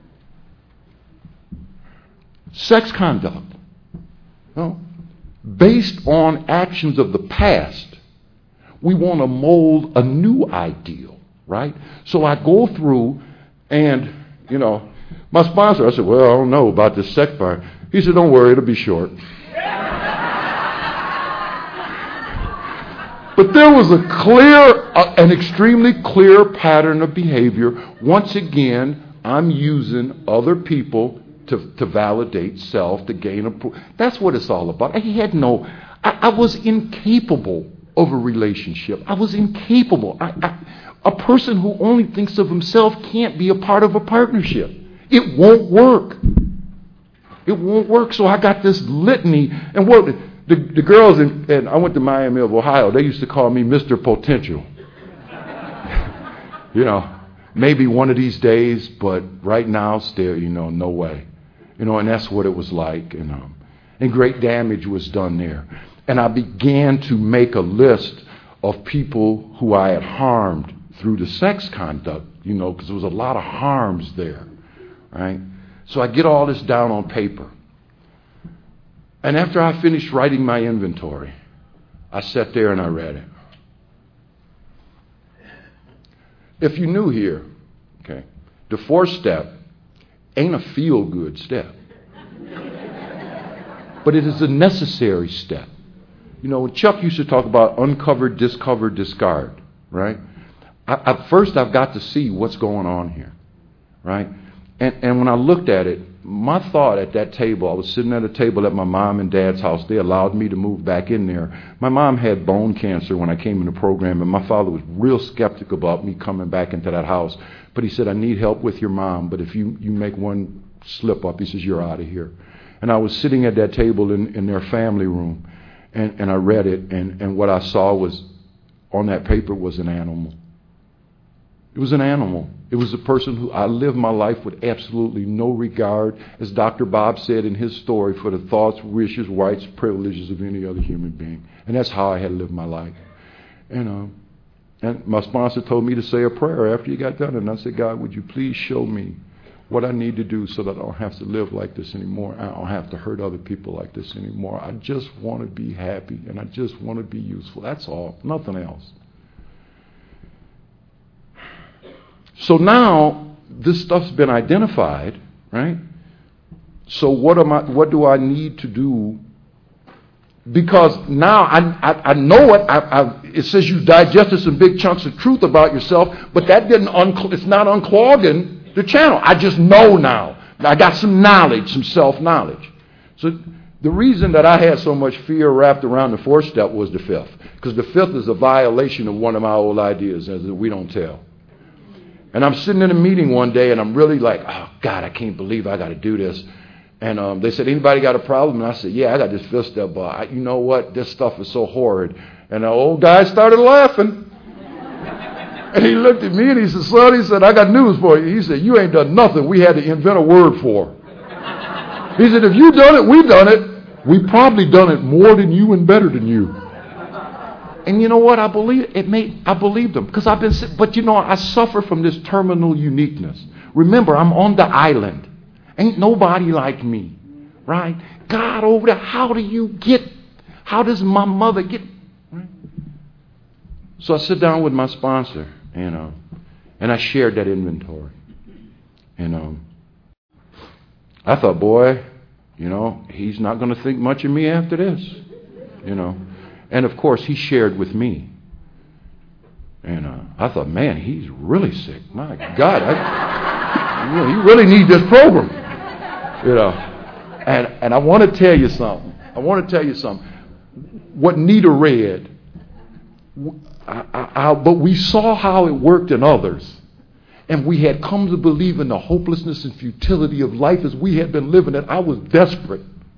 Sex conduct. No. Based on actions of the past, we want to mold a new ideal, right? So I go through and, my sponsor, I said, well, I don't know about this sex part. He said, don't worry, it'll be short. But there was an extremely clear pattern of behavior. Once again, I'm using other people to validate self, to gain approval. That's what it's all about. I was incapable of a relationship. I was incapable. A person who only thinks of himself can't be a part of a partnership. It won't work. It won't work. So I got this litany. And what the girls, and I went to Miami of Ohio, they used to call me Mr. Potential. Maybe one of these days, but right now still, no way. And that's what it was like. And great damage was done there. And I began to make a list of people who I had harmed through the sex conduct, because there was a lot of harms there, right? So I get all this down on paper. And after I finished writing my inventory, I sat there and I read it. If you're new here, okay, the fourth step ain't a feel-good step. But it is a necessary step. Chuck used to talk about uncover, discover, discard, right? First, I've got to see what's going on here, right? And when I looked at it, my thought at that table, I was sitting at a table at my mom and dad's house. They allowed me to move back in there. My mom had bone cancer when I came in the program, and my father was real skeptical about me coming back into that house. But he said, I need help with your mom, but if you make one slip up, he says, you're out of here. And I was sitting at that table in their family room, and I read it, and what I saw was, on that paper was an animal. It was an animal. It was a person who I lived my life with absolutely no regard, as Dr. Bob said in his story, for the thoughts, wishes, rights, privileges of any other human being. And that's how I had lived my life. And my sponsor told me to say a prayer after he got done. And I said, God, would you please show me what I need to do so that I don't have to live like this anymore. I don't have to hurt other people like this anymore. I just want to be happy, and I just want to be useful. That's all. Nothing else. So now this stuff's been identified, right? So what do I need to do? Because now I know it. It says you digested some big chunks of truth about yourself, but that it's not unclogging the channel. I just know now. I got some knowledge, some self-knowledge. So the reason that I had so much fear wrapped around the fourth step was the fifth. Because the fifth is a violation of one of my old ideas, as we don't tell. And I'm sitting in a meeting one day, and I'm really like, oh, God, I can't believe I got to do this. And they said, anybody got a problem? And I said, yeah, I got this fifth step, but you know what? This stuff is so horrid. And the old guy started laughing. And he looked at me, and he said, son, he said, I got news for you. He said, you ain't done nothing we had to invent a word for. He said, if you done it, we done it. We probably done it more than you and better than you. And you know what? I believed them because I've been sick. But I suffer from this terminal uniqueness. Remember, I'm on the island. Ain't nobody like me, right? God over there, how does my mother get, right? So I sit down with my sponsor, and I shared that inventory. And I thought, boy, he's not going to think much of me after this, And of course, he shared with me. And I thought, man, he's really sick. My God, he really needs this program, And I want to tell you something. What Nita read, but we saw how it worked in others. And we had come to believe in the hopelessness and futility of life as we had been living it. I was desperate.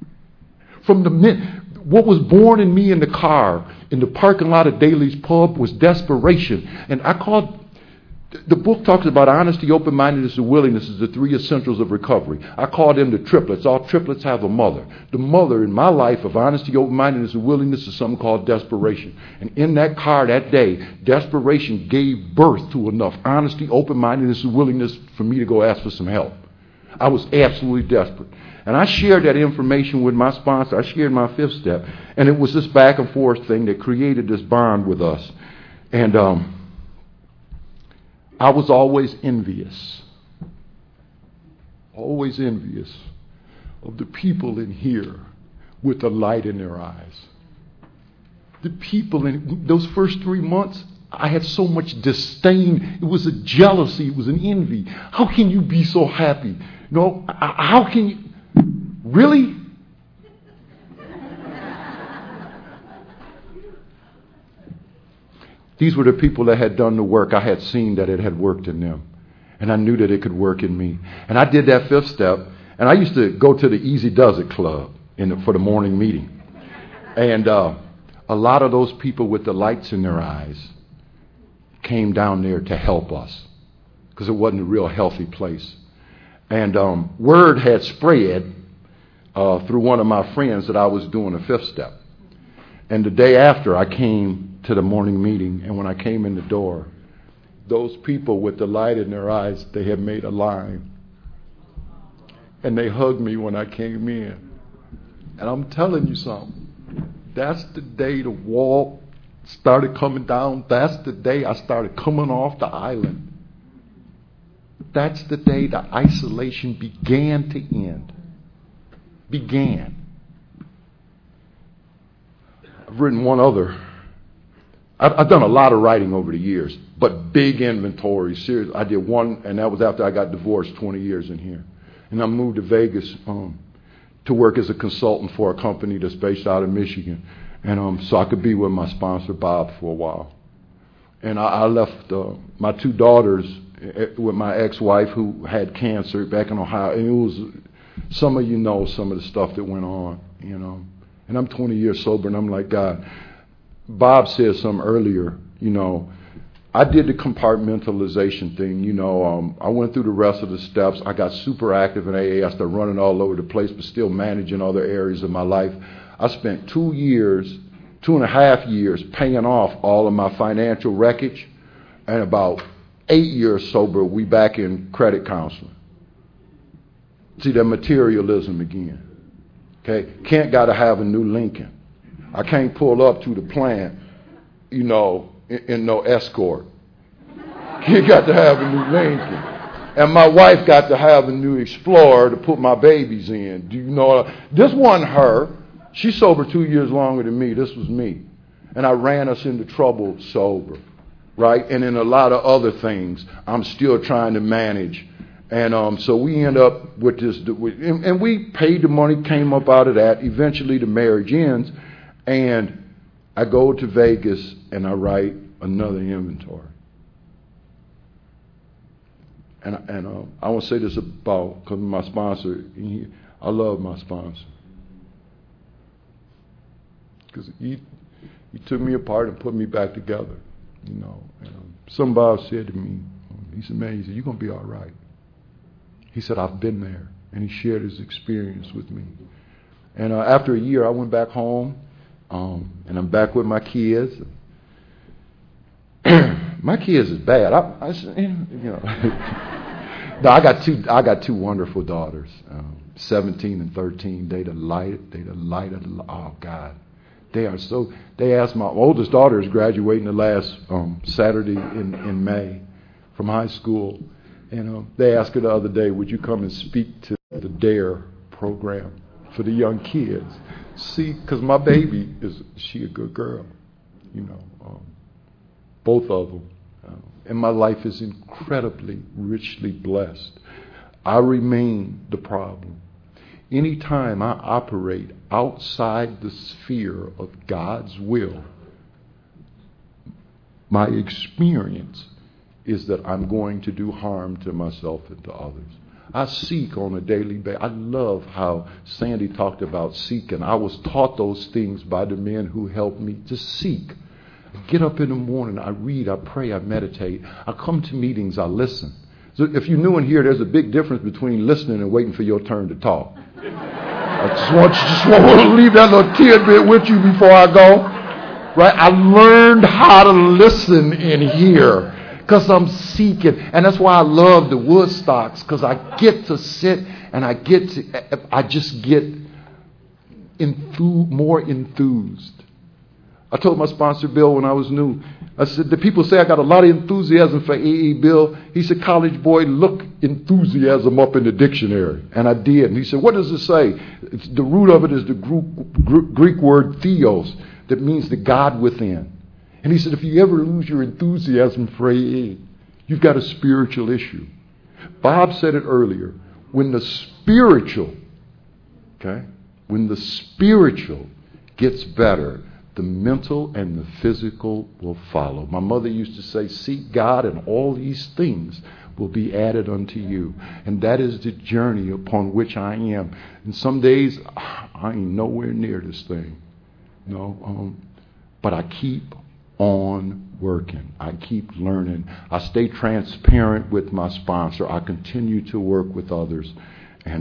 What was born in me in the car, in the parking lot of Daly's Pub, was desperation. And the book talks about honesty, open-mindedness, and willingness as the three essentials of recovery. I call them the triplets. All triplets have a mother. The mother in my life of honesty, open-mindedness, and willingness is something called desperation. And in that car that day, desperation gave birth to enough honesty, open-mindedness, and willingness for me to go ask for some help. I was absolutely desperate. And I shared that information with my sponsor. I shared my fifth step. And it was this back and forth thing that created this bond with us. And I was always envious of the people in here with the light in their eyes. The people in those first 3 months, I had so much disdain. It was a jealousy. It was an envy. How can you be so happy? How can you? Really? These were the people that had done the work. I had seen that it had worked in them. And I knew that it could work in me. And I did that fifth step. And I used to go to the Easy Does It Club for the morning meeting. And a lot of those people with the lights in their eyes came down there to help us. Because it wasn't a real healthy place. And word had spread through one of my friends that I was doing a fifth step. And the day after, I came to the morning meeting, and when I came in the door, those people with the light in their eyes, they had made a line. And they hugged me when I came in. And I'm telling you something. That's the day the wall started coming down. That's the day I started coming off the island. That's the day the isolation began to end. I've written one other. I've done a lot of writing over the years, but big inventory, serious. I did one, and that was after I got divorced 20 years in here. And I moved to Vegas to work as a consultant for a company that's based out of Michigan. And so I could be with my sponsor, Bob, for a while. And I left my two daughters with my ex-wife who had cancer back in Ohio. And it was, some of you know some of the stuff that went on, And I'm 20 years sober, and I'm like, God. Bob said something earlier, I did the compartmentalization thing, I went through the rest of the steps. I got super active in AA. I started running all over the place, but still managing other areas of my life. I spent 2.5 years paying off all of my financial wreckage, and about 8 years sober, we back in credit counseling. See, that materialism again. Okay, Kent got to have a new Lincoln. I can't pull up to the plant, in no Escort. You got to have a new Lincoln. And my wife got to have a new Explorer to put my babies in. Do you know? This wasn't her. She's sober 2 years longer than me. This was me. And I ran us into trouble sober, right? And in a lot of other things, I'm still trying to manage. And so we end up with this, and we paid the money, came up out of that. Eventually the marriage ends. And I go to Vegas and I write another inventory. And I want to say this about, because my sponsor, I love my sponsor. Because he took me apart and put me back together. Somebody said to me, he said, man, you're going to be all right. He said, I've been there. And he shared his experience with me. And after a year, I went back home. And I'm back with my kids. My kids is bad. No, I got two wonderful daughters, 17 and 13. They the light of the, oh God. They asked, my oldest daughter is graduating the last Saturday in May from high school. And they asked her the other day, would you come and speak to the DARE program for the young kids? See, because my baby, she a good girl, both of them. And my life is incredibly, richly blessed. I remain the problem. Anytime I operate outside the sphere of God's will, my experience is that I'm going to do harm to myself and to others. I seek on a daily basis. I love how Sandy talked about seeking. I was taught those things by the men who helped me to seek. I get up in the morning, I read, I pray, I meditate. I come to meetings, I listen. So if you're new in here, there's a big difference between listening and waiting for your turn to talk. I just want to leave that little tidbit with you before I go. Right? I learned how to listen in here because I'm seeking. And that's why I love the Woodstocks, because I get to sit and I just get more enthused. I told my sponsor, Bill, when I was new, I said, the people say I got a lot of enthusiasm for A.E. Bill. He said, college boy, look enthusiasm up in the dictionary. And I did. And he said, what does it say? The root of it is the Greek word theos, that means the God within. And he said, if you ever lose your enthusiasm for A.E., you've got a spiritual issue. Bob said it earlier. When the spiritual gets better, the mental and the physical will follow. My mother used to say, seek God and all these things will be added unto you. And that is the journey upon which I am. And some days, I ain't nowhere near this thing. But I keep on working. I keep learning. I stay transparent with my sponsor. I continue to work with others. And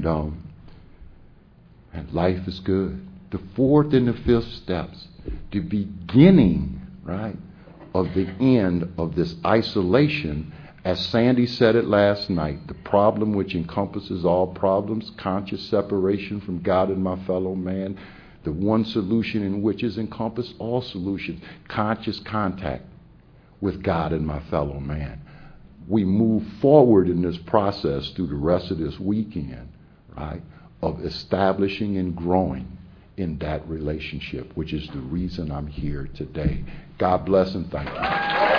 life is good. The fourth and the fifth steps, the beginning, right, of the end of this isolation, as Sandy said it last night, the problem which encompasses all problems, conscious separation from God and my fellow man, the one solution in which is encompassed all solutions, conscious contact with God and my fellow man. We move forward in this process through the rest of this weekend, right, of establishing and growing in that relationship, which is the reason I'm here today. God bless and thank you.